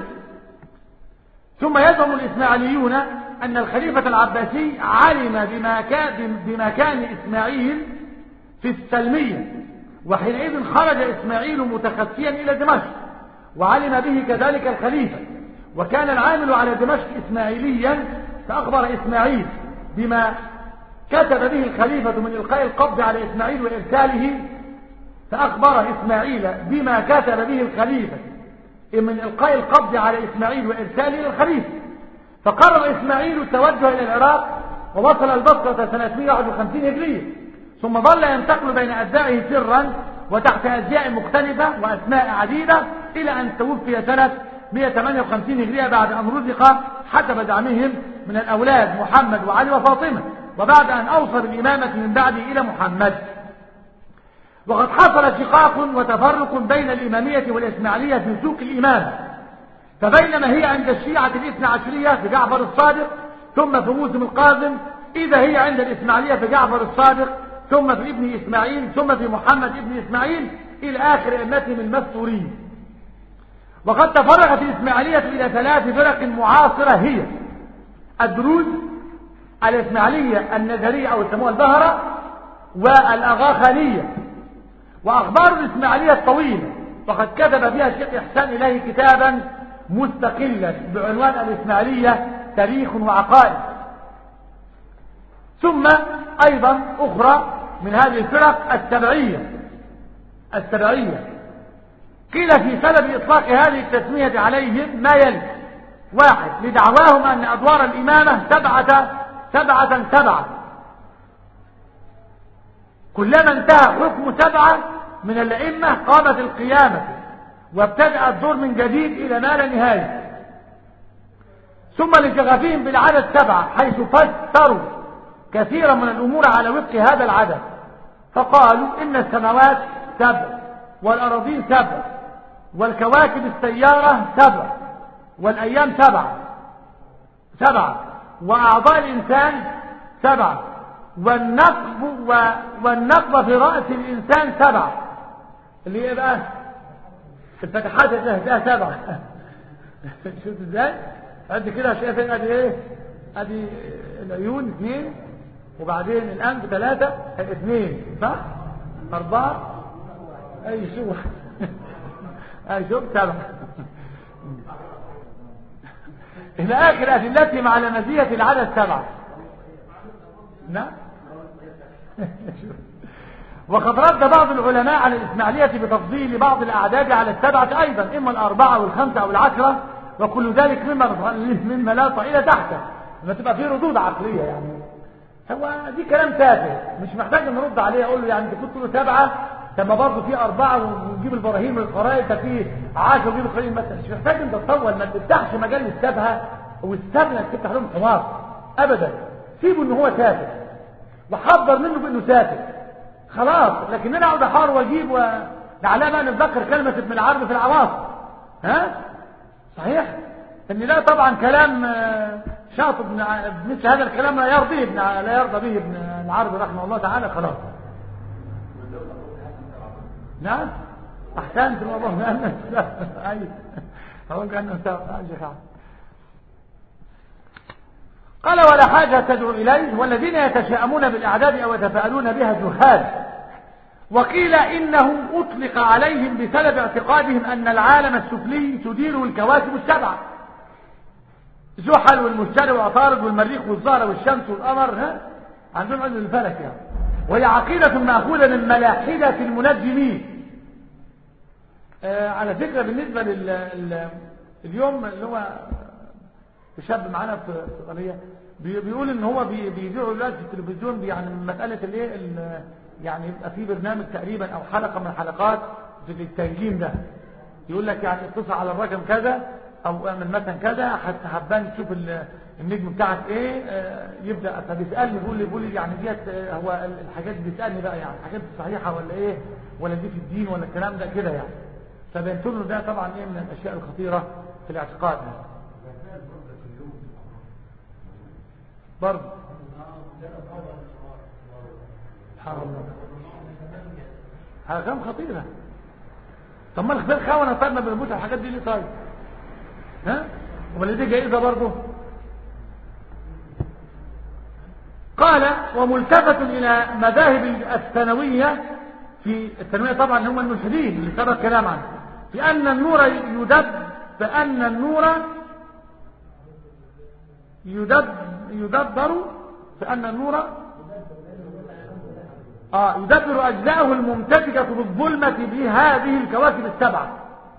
ثم يزعم الإسماعيليون أن الخليفة العباسي علم بمكان إسماعيل في السلمية، وحينئذ خرج إسماعيل متخفيا إلى دمشق، وعلم به كذلك الخليفة، وكان العامل على دمشق إسماعيليا، فأخبر إسماعيل بما كتب به الخليفة من إلقاء القبض على إسماعيل وإرساله، فأخبر إسماعيل بما كتب به الخليفة من إلقاء القبض على إسماعيل وإرساله للخليفة. فقرر إسماعيل التوجه إلى العراق، ووصل البصرة سنة مئة وواحد وخمسين هجرية، ثم ظل ينتقل بين أتباعه سرا وتحت أزياء مختلفة وأسماء عديدة، إلى أن توفي سنة مئة وثمانية وخمسين هجرية بعد أن رزق حسب زعمهم من الأولاد محمد وعلي وفاطمة، وبعد أن أوصى بالإمامة من بعده إلى محمد. وقد حصل شقاق وتفرق بين الإمامية والإسماعيلية في سوق الإمامة، فبينما هي عند الشيعة الاثنى عشرية في جعفر الصادق ثم في موسم القاسم، إذا هي عند الإسماعيلية في جعفر الصادق ثم في ابن إسماعيل ثم في محمد ابن إسماعيل إلى آخر أئمتهم المستورين. وقد تفرقت الإسماعيلية إلى ثلاث فرق معاصرة هي الدروز، الإسماعيلية النزرية أو يسموها البهرة، والأغاخانية. وأخبار الإسماعيلية الطويلة وقد كتب فيها الشيخ إحسان إليه كتابا مستقلا بعنوان الإسماعيلية تاريخ وعقائد. ثم أيضا أخرى من هذه الفرق السبعية السبعية قيل في سبب إطلاق هذه التسمية عليهم ما يلي: واحد، لدعواهم أن أدوار الإمامة سبعة سبعة سبعة، كلما انتهى حكم سبعة من الأئمة قامت القيامة وابتدأ الدور من جديد إلى ما لا نهاية. ثم لشغفهم بالعدد سبعة، حيث فسروا كثيرا من الأمور على وفق هذا العدد، فقالوا إن السماوات سبع، والأراضين سبع، والكواكب السيارة سبع، والأيام سبعة سبعة، وأعضاء الإنسان سبعة، والنقب و... والنقب في رأس الإنسان سبعة، اللي هي بقى الفتحات ده سبعة. شوف ازاي قد كده شايفين ادي ايه؟ ادي العيون اثنين، وبعدين الانف ثلاثة، اثنين صح؟ اربعة، اي شوف اي شوف سبعة الى اخر ادلتهم على مزية العدد سبعة. نعم. وقد رد بعض العلماء على الإسماعيلية بتفضيل بعض الأعداد على السبعة أيضا، إما الأربعة والخمسة أو العشرة، وكل ذلك مما مما لا طائل تحته، لما تبقى فيه ردود عقلية. يعني هو دي كلام تافه مش محتاج نرد عليه. أقول له يعني أنت كنت له سبعة، ثم برضه في أربعة ونجيب البراهين والقرائن، ففي عشرة ونجيب القرائن مثلا. مش محتاج أنت تطول، ما تفتحش مجال السبعة والسبعة تفتح لهم حمار أبدا. سيبه إن هو تافه وحضر منه بإنه تافه خلاص. لكن انا اقعد احار واجيب ولعلها بقى نتذكر كلمه ابن العربي في العواصم. ها صحيح ان لا طبعا كلام شاطب مثل هذا الكلام لا يرضي ابن لا يرضى به ابن العربي رحمه الله تعالى. خلاص نعم احسنت والله. اي هو كان نساء قال: ولا حاجة تدعو إليه، والذين يتشاءمون بالأعداد أو يتفاءلون بها جهال. وقيل إنه أطلق عليهم بسبب اعتقادهم أن العالم السفلي تديره الكواكب السبعة: زحل والمشتري وعطارد والمريخ والزهرة والشمس والقمر. ها عندهم علم الفلك يعني. وهي عقيدة مأخوذة من ملاحدة المنجمين. آه على فكرة بالنسبة لليوم اللي هو شاب معانا في القضيه بيقول ان هو بيذيعوا دلوقتي في التلفزيون يعني مساله الايه يعني يبقى في برنامج تقريبا او حلقه من الحلقات في التنجيم ده، يقول لك يعني اتصل على الرقم كذا او اعمل مثلا كذا حتى حبان تشوف النجم بتاعك ايه. يبدا فبيسالني بيقول لي بيقول لي يعني ديت هو الحاجات دي بيسالني بقى يعني الحاجات دي صحيحه ولا ايه ولا دي في الدين ولا الكلام ده كده يعني. فبينت له ده طبعا ايه من الاشياء الخطيره في الاعتقاد برضه. سبحان الله حاجة خطيرة. طب ما الخبير خاونا طيب ما بنبوش الحاجات دي ليه طيب؟ ها؟ ولا دي جائزة برضه؟ قال: وملتفت إلى مذاهب الثانوية، في الثانوية طبعا هم الملحدين اللي سبق كلام عنه، بأن النور يدب بأن النور يدب يدبر بأن النور آه يدبر أجزاءه الممتزجة بالظلمة بهذه الكواكب السبعة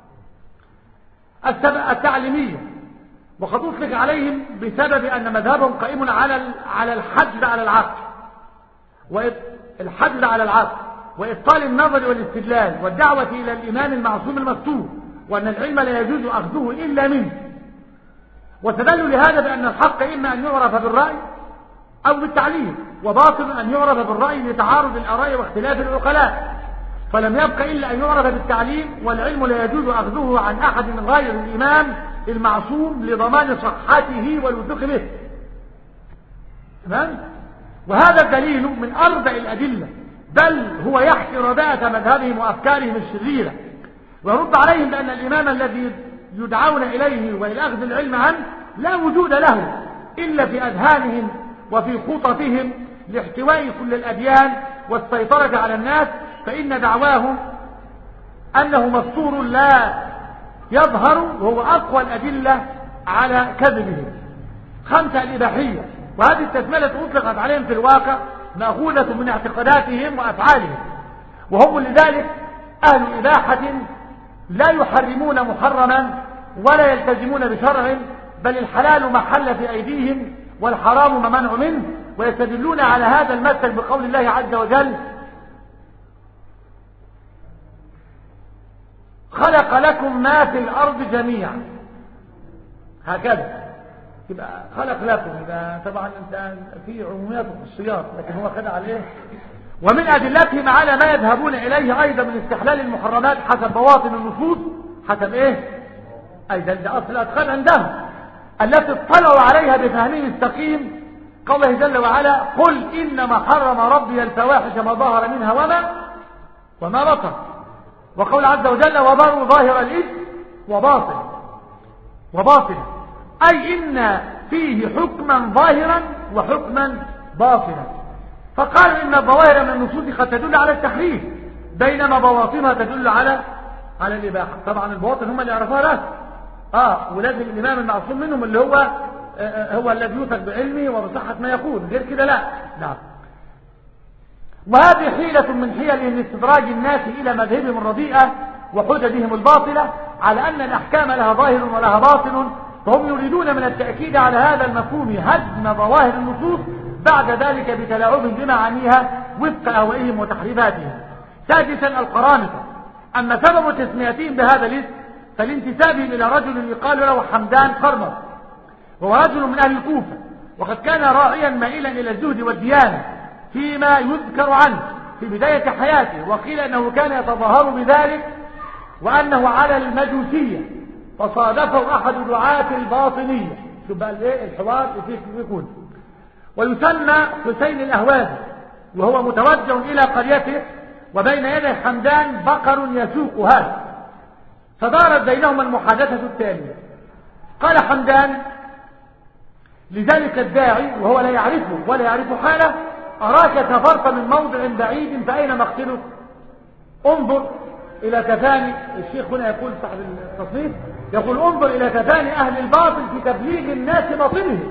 السبعة التعليمية. وقد أطلق عليهم بسبب أن مذهبهم قائم على على الحجر على العقل والحجر على العقل وإبطال النظر والاستدلال والدعوة إلى الإيمان المعصوم المستور، وأن العلم لا يجوز أخذه إلا منه. واستدلوا لهذا بأن الحق إما أن يعرف بالرأي أو بالتعليم، وباطل أن يعرف بالرأي لتعارض الآراء واختلاف العقلاء، فلم يبق إلا أن يعرف بالتعليم، والعلم لا يجوز أخذه عن أحد غير الإمام المعصوم لضمان صحته والوثوق به. تمام؟ وهذا الدليل من أربع الأدلة بل هو يحكي رداءة مذهبهم وأفكارهم الشريرة، ويرد عليهم بأن الإمام الذي يدعون إليه وإلى أخذ العلم عنه لا وجود له إلا في أذهانهم وفي خططهم لاحتواء كل الأديان والسيطرة على الناس، فإن دعواهم أنه مستور لا يظهر، وهو أقوى الأدلة على كذبهم. خمسة، الإباحية، وهذه التسمية أطلقت عليهم في الواقع مأخوذة من اعتقاداتهم وأفعالهم، وهم لذلك أهل إباحة لا يحرمون محرما ولا يلتزمون بشرع، بل الحلال محل في أيديهم والحرام ممنع منه، ويستدلون على هذا المثل بقول الله عز وجل: خلق لكم ما في الأرض جميعا. هكذا يبقى خلق لكم، يبقى طبعا انت في عموميات وخصوصيات، لكن هو خدع عليه. ومن أدلتهم على ما يذهبون إليه أيضا من استحلال المحرمات حسب بواطن النصوص، حسب إيه؟ أيضا ده أصل الأدخال عندهم التي اطلعوا عليها بفهمهم السقيم، قوله جل وعلا: قل إنما حرم ربي الفواحش ما ظهر منها وما وما بطن، وقول عز وجل: وبروا ظاهر الإثم وباطن وباطن، أي إن فيه حكما ظاهرا وحكما باطنا. فقالوا إن الظواهر من النصوص قد تدل على التحريف، بينما بواطنها تدل على على الإباحة. طبعا البواطن هم اللي يعرفوها بس اه ولازم الإمام المعصوم منهم اللي هو آه هو الذي يوثق بعلمه وبصحة ما يقول، غير كده لا. نعم. وهذه حيلة من حيلهم لاستدراج الناس إلى مذهبهم الرديئة وحججهم الباطلة على أن الأحكام لها ظاهر ولها باطن، فهم يريدون من التأكيد على هذا المفهوم هدم ظواهر النصوص بعد ذلك بتلاعبهم بمعانيها وفق أهوائهم وتحريفاتهم. سادسا، القرامطة. أما سبب تسميتهم بهذا الاسم فلانتسابهم إلى رجل يقال له حمدان قرمط، وهو رجل من أهل الكوفة، وقد كان راعيا مائلا إلى الزهد والديانة فيما يذكر عنه في بداية حياته، وقيل أنه كان يتظاهر بذلك وأنه على المجوسية، فصادفه أحد دعاة الباطنية. شوف بقى الايه الحوار اللي يكون. ويسمى حسين الأهوازي، وهو متوجه إلى قريته، وبين يدي حمدان بقر يسوق هذا، فدارت بينهما المحادثة التالية. قال حمدان لذلك الداعي وهو لا يعرفه ولا يعرف حاله: أراك سافرت من موضع بعيد، فأين مقتلك؟ انظر إلى تفاني. الشيخ هنا يقول صاحب التصنيف يقول: انظر إلى تفاني أهل الباطل في تبليغ الناس باطله.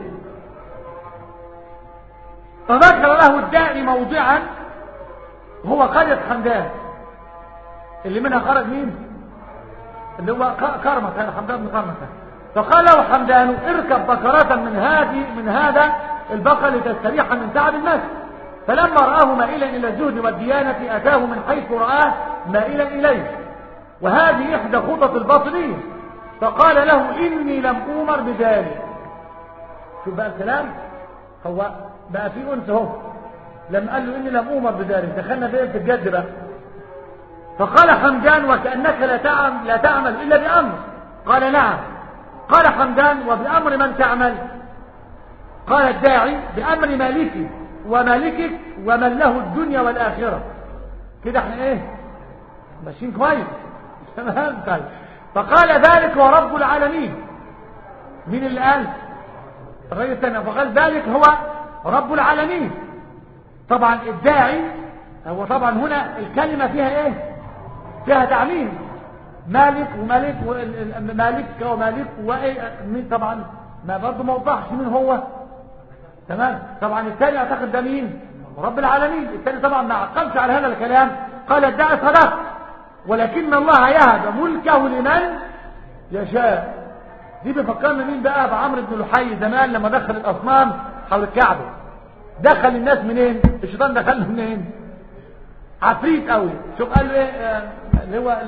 فذكر له الداعي موضعا هو قرية حمدان، اللي منها خرج مين؟ اللي هو كرمة، حمدان بن كرمة. فقال له حمدان: اركب بكرة من هذه من هذا البقر لتستريح من تعب الناس. فلما رآه مائلا إلى الزهد والديانة أتاه من حيث رآه مائلا إليه، وهذه إحدى خطط الباطنية. فقال له: إني لم أؤمر بذلك. شوف بقى الكلام، هو بقى في أنس اهو، لما قال له إني لم أؤمر بذلك دخلنا في الجد بقى. فقال حمدان: وكأنك لا تعمل, لا تعمل إلا بأمر. قال: نعم. قال حمدان: وبأمر من تعمل؟ قال الداعي: بأمر مالكي ومالكك ومن له الدنيا والآخرة. كده احنا ايه ماشيين كويس تمام. طيب. فقال: ذلك هو رب العالمين. مين اللي قال؟ الرجل الثاني. فقال: ذلك هو رب العالمين. طبعا الداعي هو طبعا هنا الكلمة فيها ايه؟ فيها تعميم، مالك ومالك ومالك ومالك وايه طبعا ما برضه ما وضحش مين هو. تمام. طبعا الثاني اعتقد ده مين؟ رب العالمين. الثاني طبعا ما عقلش على هذا الكلام، قال الداعي صدق، ولكن الله يهب ملكه لمن يشاء. دي بيفكرنا مين بقى؟ بعمرو بن لحي زمان لما دخل الاصنام حول الكعبه. دخل الناس منين؟ الشيطان دخلهم منين؟ عفريت قوي. شوف قال له ايه اللي هو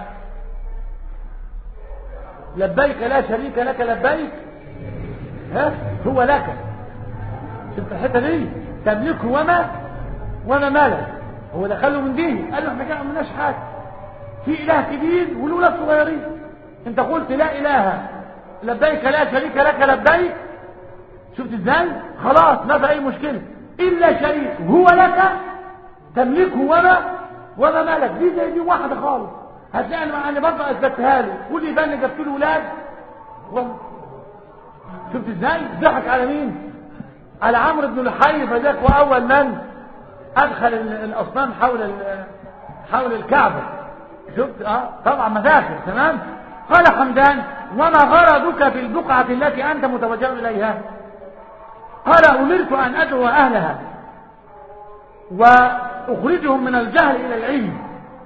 لبيك لا شريك لك لبيك، ها هو لك. شفت الحته دي؟ تملكه وما وما ملك. هو دخله من دينه، قال له احنا كده ما عملناش حاجه، في اله كبير وله ولاد صغيرين. انت قلت لا اله لبيك لا شريك لك لبيك، شفت ازاي؟ خلاص ما في اي مشكله الا شريك هو لك تملكه وما وما ملك. دي زي دي واحدة خالص. هتلاقي انا انا برضه اثبتها له. كل يبان جبت له ولاد و... شفت ازاي ضحك على مين؟ على عمرو بن لحي، فذاك واول من ادخل الاصنام حول حول الكعبه. شفت اه طبعا مداخل. تمام. قال حمدان: وما غرضك في البقعه التي انت متوجه اليها؟ قال: امرت ان ادعو اهلها واخرجهم من الجهل الى العلم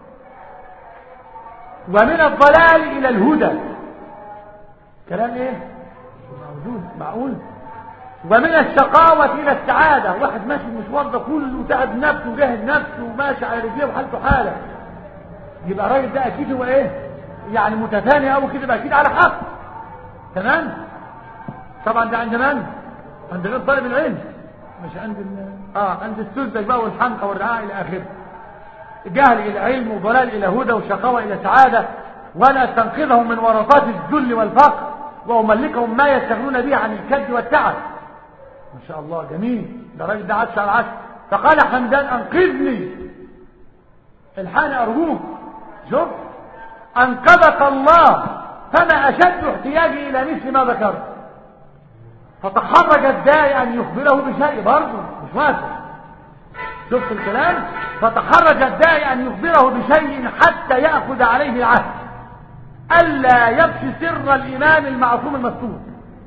ومن الضلال الى الهدى. كلام ايه موجود معقول. ومن الشقاوة الى السعادة. واحد ماشي المشوار ده كله وتعب نفسه وجاهد نفسه وماشي على رجليه وحالته حالة، يبقى الراجل ده اكيد هو ايه يعني متفاني او كده، يبقى اكيد على حق. تمام. طبعا ده عند من؟ عند غير طالب العلم، مش عند ال... اه عند السذج بقى والحمقى والرعاء الى اخره. جهل الى علم وضلال الى هدى وشقاوة الى سعادة. ولا استنقذهم من ورطات الذل والفقر واملكهم ما يستغنون به عن الكد والتعب. ما شاء الله جميل. ده راجل ده عدش على عشر. فقال حمدان: انقذني، الحاني ارجوك. شوف، انقذك الله، فما اشد احتياجي الى مثل ما ذكرت. فتحرج الداعي ان يخبره بشيء، برضه مش واسع. شفت الكلام؟ فتحرج الداعي ان يخبره بشيء حتى ياخذ عليه العهد الا يبكي سر الامام المعصوم المستور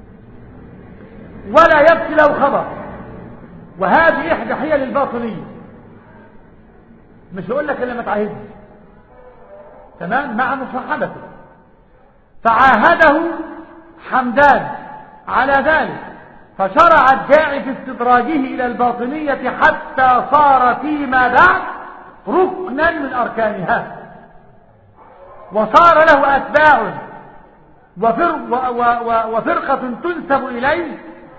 ولا يبكي له خبر. وهذه احدى حيل الباطنيه. مش هقول لك الا ما تعاهدني. تمام. مع مصاحبته. فعاهده حمدان على ذلك، فشرع الداعي في استدراجه الى الباطنيه حتى صار فيما بعد ركنا من اركانها، وصار له اتباع وفر وفرقه تنسب اليه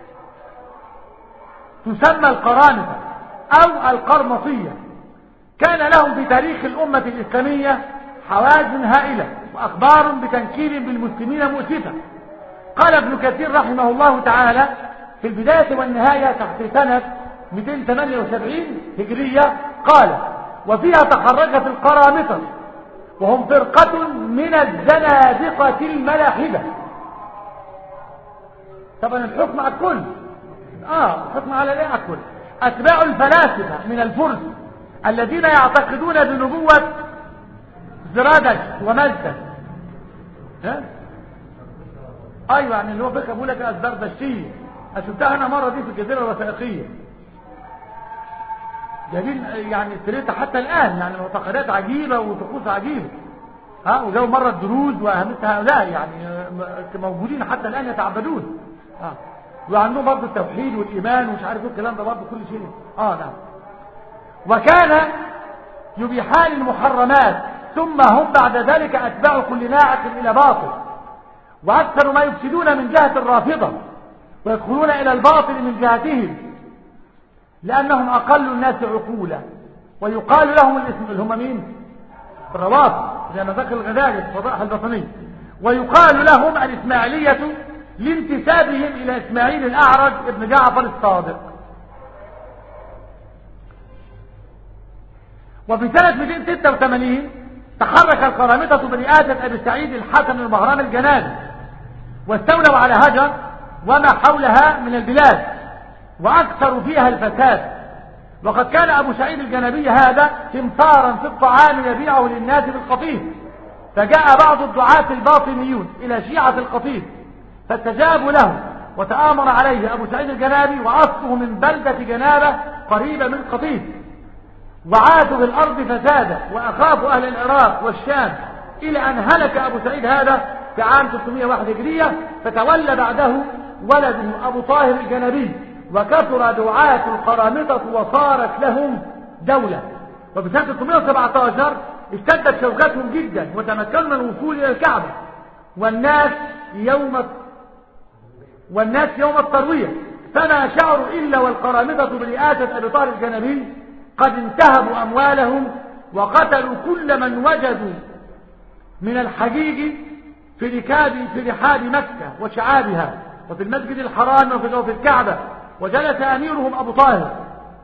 تسمى القرامطة او القرمطية. كان لهم في تاريخ الامة الاسلامية حوازن هائلة واخبار بتنكير بالمسلمين مؤسفة. قال ابن كثير رحمه الله تعالى في البداية والنهاية تحت سنة مئتين وثمانية وسبعين هجرية، قال: وفيها تخرجت القرامطة وهم فرقة من الزنادقة الملاحدة. طبعا الحكم على الكل. اه الحكم على الايه؟ على الكل. اتباع الفلاسفة من الفرس الذين يعتقدون بنبوة زرادش ومزدك. ها ايوه، يعني اللي هو فكره بيقول لك الزردشتيه. شفتها انا مره دي في الجزيره الوثائقيه، جايبين يعني سيرتها حتى الان، يعني معتقدات عجيبه وطقوس عجيبه. ها وجاوا مره الدروز واهميه هؤلاء يعني موجودين حتى الان يتعبدون. اه وعندهم برضه التوحيد والايمان ومش عارف ايه الكلام ده برضه كل شيء. اه نعم. وكان يبيحان المحرمات، ثم هم بعد ذلك اتباع كل ناعق الى باطل. واكثر ما يفسدون من جهة الرافضة ويدخلون الى الباطل من جهتهم لانهم اقل الناس عقولا، ويقال لهم الاسم اللي هم مين؟ الروافض زي ما ذكر الغزالي في فضائح الباطنية. ويقال لهم الاسماعيلية لانتسابهم الى اسماعيل الاعرج ابن جعفر الصادق. وفي سنة مئتين وستة وثمانين تحرك القرامطة برئاسة ابي سعيد الحسن المهران الجنابي، واستولوا على هجر وما حولها من البلاد، واكثروا فيها الفساد. وقد كان ابو سعيد الجنابي هذا تمثارا في الطعام يبيعه للناس بالقطيف، فجاء بعض الدعاة الباطنيون الى شيعة القطيف فاستجابوا له وتآمر عليه ابو سعيد الجنابي، واصله من بلدة جنابة قريبة من قطيف، وعاشوا في الارض فسادا واخافوا اهل العراق والشام، الى ان هلك ابو سعيد هذا في عام ثلاثمائة وواحد هجرية، فتولى بعده ولده ابو طاهر الجنبي، وكثر دعاة القرامطة وصارت لهم دولة. وفي سنة ثلاثمائة وسبعة عشر اشتدت شوكتهم جدا وتمكنوا من الوصول الى الكعبة، والناس يوم والناس يوم التروية، فما شعروا الا والقرامطة برئاسة ابي طاهر الجنبي قد انتهبوا اموالهم وقتلوا كل من وجدوا من الحجيج في ركاب في رحاب مكة وشعابها وفي المسجد الحرام وفي الكعبة. وجلس اميرهم ابو طاهر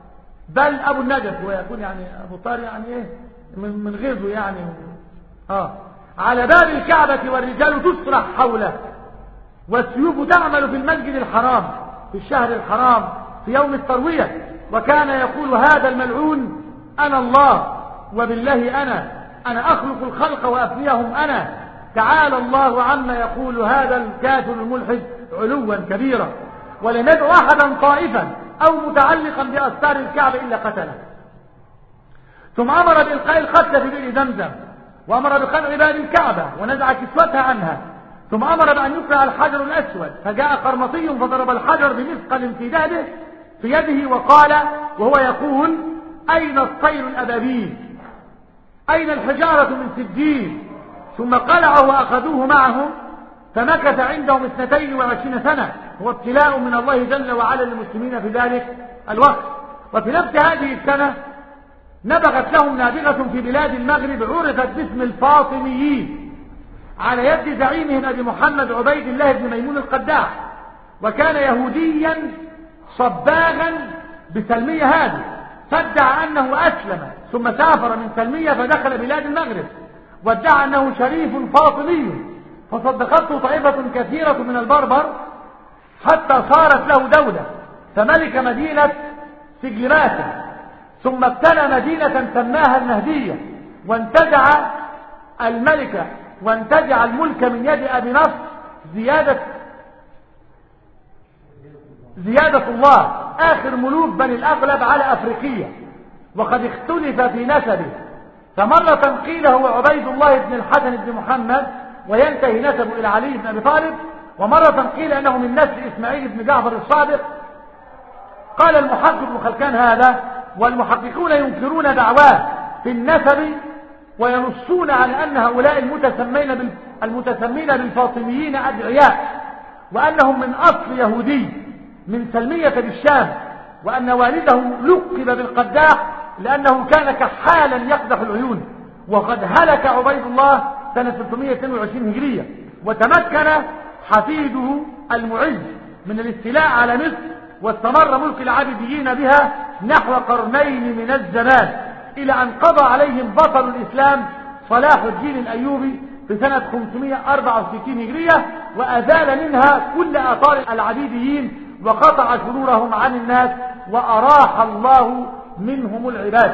بل أبو النجف ويكون يعني أبو طار يعني إيه من, من غيظه يعني آه على باب الكعبة والرجال تسرح حوله والسيوف تعمل في المسجد الحرام في الشهر الحرام في يوم التروية، وكان يقول هذا الملعون أنا الله وبالله أنا أنا أخلق الخلق وأفنيهم أنا، تعالى الله عما يقول هذا الكافر الملحد علوا كبيرا. ولم يدع أحدا طائفا أو متعلقا بأستار الكعبة إلا قتله. ثم أمر بإلقاء القتل في بئر زمزم، وأمر بقلع باب الكعبة ونزع كسوتها عنها، ثم أمر بأن يقلع الحجر الأسود، فجاء قرمطي فضرب الحجر بمثقل في يده في يده وقال وهو يقول أين الطير الأبابيل، أين الحجارة من سجيل، ثم قلعه وأخذوه معه فمكث عندهم اثنتين وعشرين سنة، هو ابتلاء من الله جل وعلا للمسلمين في ذلك الوقت. وفي نفس هذه السنة نبغت لهم نابغة في بلاد المغرب عرفت باسم الفاطميين على يد زعيمهم أبي محمد عبيد الله بن ميمون القداح، وكان يهوديا صباغا بسلمية هذه، فادعى أنه أسلم ثم سافر من سلمية فدخل بلاد المغرب وادعى أنه شريف فاطمي، فصدقته طائفة كثيرة من البربر حتى صارت له دولة، فملك مدينة سجلمات، ثم ابتنى مدينة سماها المهدية، وانتزع الملك وانتزع الملك من يد أبي نصر زيادة زيادة الله آخر ملوك بني الأغلب على أفريقيا، وقد اختلف في نسبه، فمرة قيل هو عبيد الله بن الحسن بن محمد وينتهي نسبه إلى علي بن أبي طالب، ومرة قيل أنه من نسل إسماعيل بن جعفر الصادق. قال المحقق ابن خلكان هذا، والمحققون ينكرون دعواه في النسب وينصون على أن هؤلاء المتسمين بال... المتسمين بالفاطميين أدعياء، وأنهم من أصل يهودي من سلمية بالشام، وأن والده لقب بالقداح لأنه كان كحالا يقدح العيون، وقد هلك عبيد الله سنة ثلاثمائة واثنين وعشرين هجرية، وتمكن حفيده المعز من الاستيلاء على مصر، واستمر ملك العابديين بها نحو قرنين من الزمان، إلى أن قضى عليهم بطل الإسلام صلاح الدين الأيوبي في سنة خمسمائة وأربعة وستين هجرية، وأزال منها كل آثار العبيديين وقطع شرورهم عن الناس، وأراح الله منهم العباد.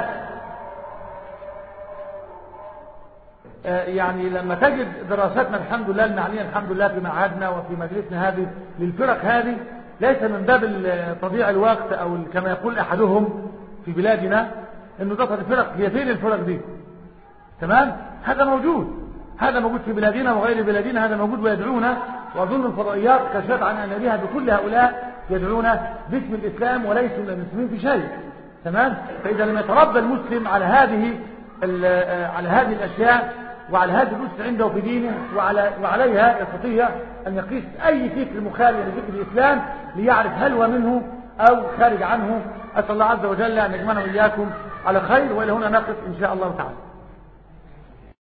يعني لما تجد دراساتنا الحمد لله المعنية الحمد لله في معهدنا وفي مجلسنا هذه للفرق هذه، ليس من باب تضييع الوقت أو كما يقول أحدهم في بلادنا انه تصل الفرق، هي فين الفرق دي؟ تمام؟ هذا موجود، هذا موجود في بلادنا وغير بلادنا، هذا موجود ويدعونا، وأظن الفضائيات كشفت عن أن بها بكل هؤلاء يدعون باسم الإسلام وليسوا من المسلمين في شيء. تمام؟ فإذا لم يتربى المسلم على هذه على هذه الأشياء وعلى هذه الأسس عنده في دينه وعلى وعليها يستطيع أن يقيس أي فكر مخالف لفكر الإسلام ليعرف هل هو منه أو خارج عنه. أسأل الله عز وجل أن يجمعنا وإياكم على خير، وإلى هنا نقف إن شاء الله تعالى.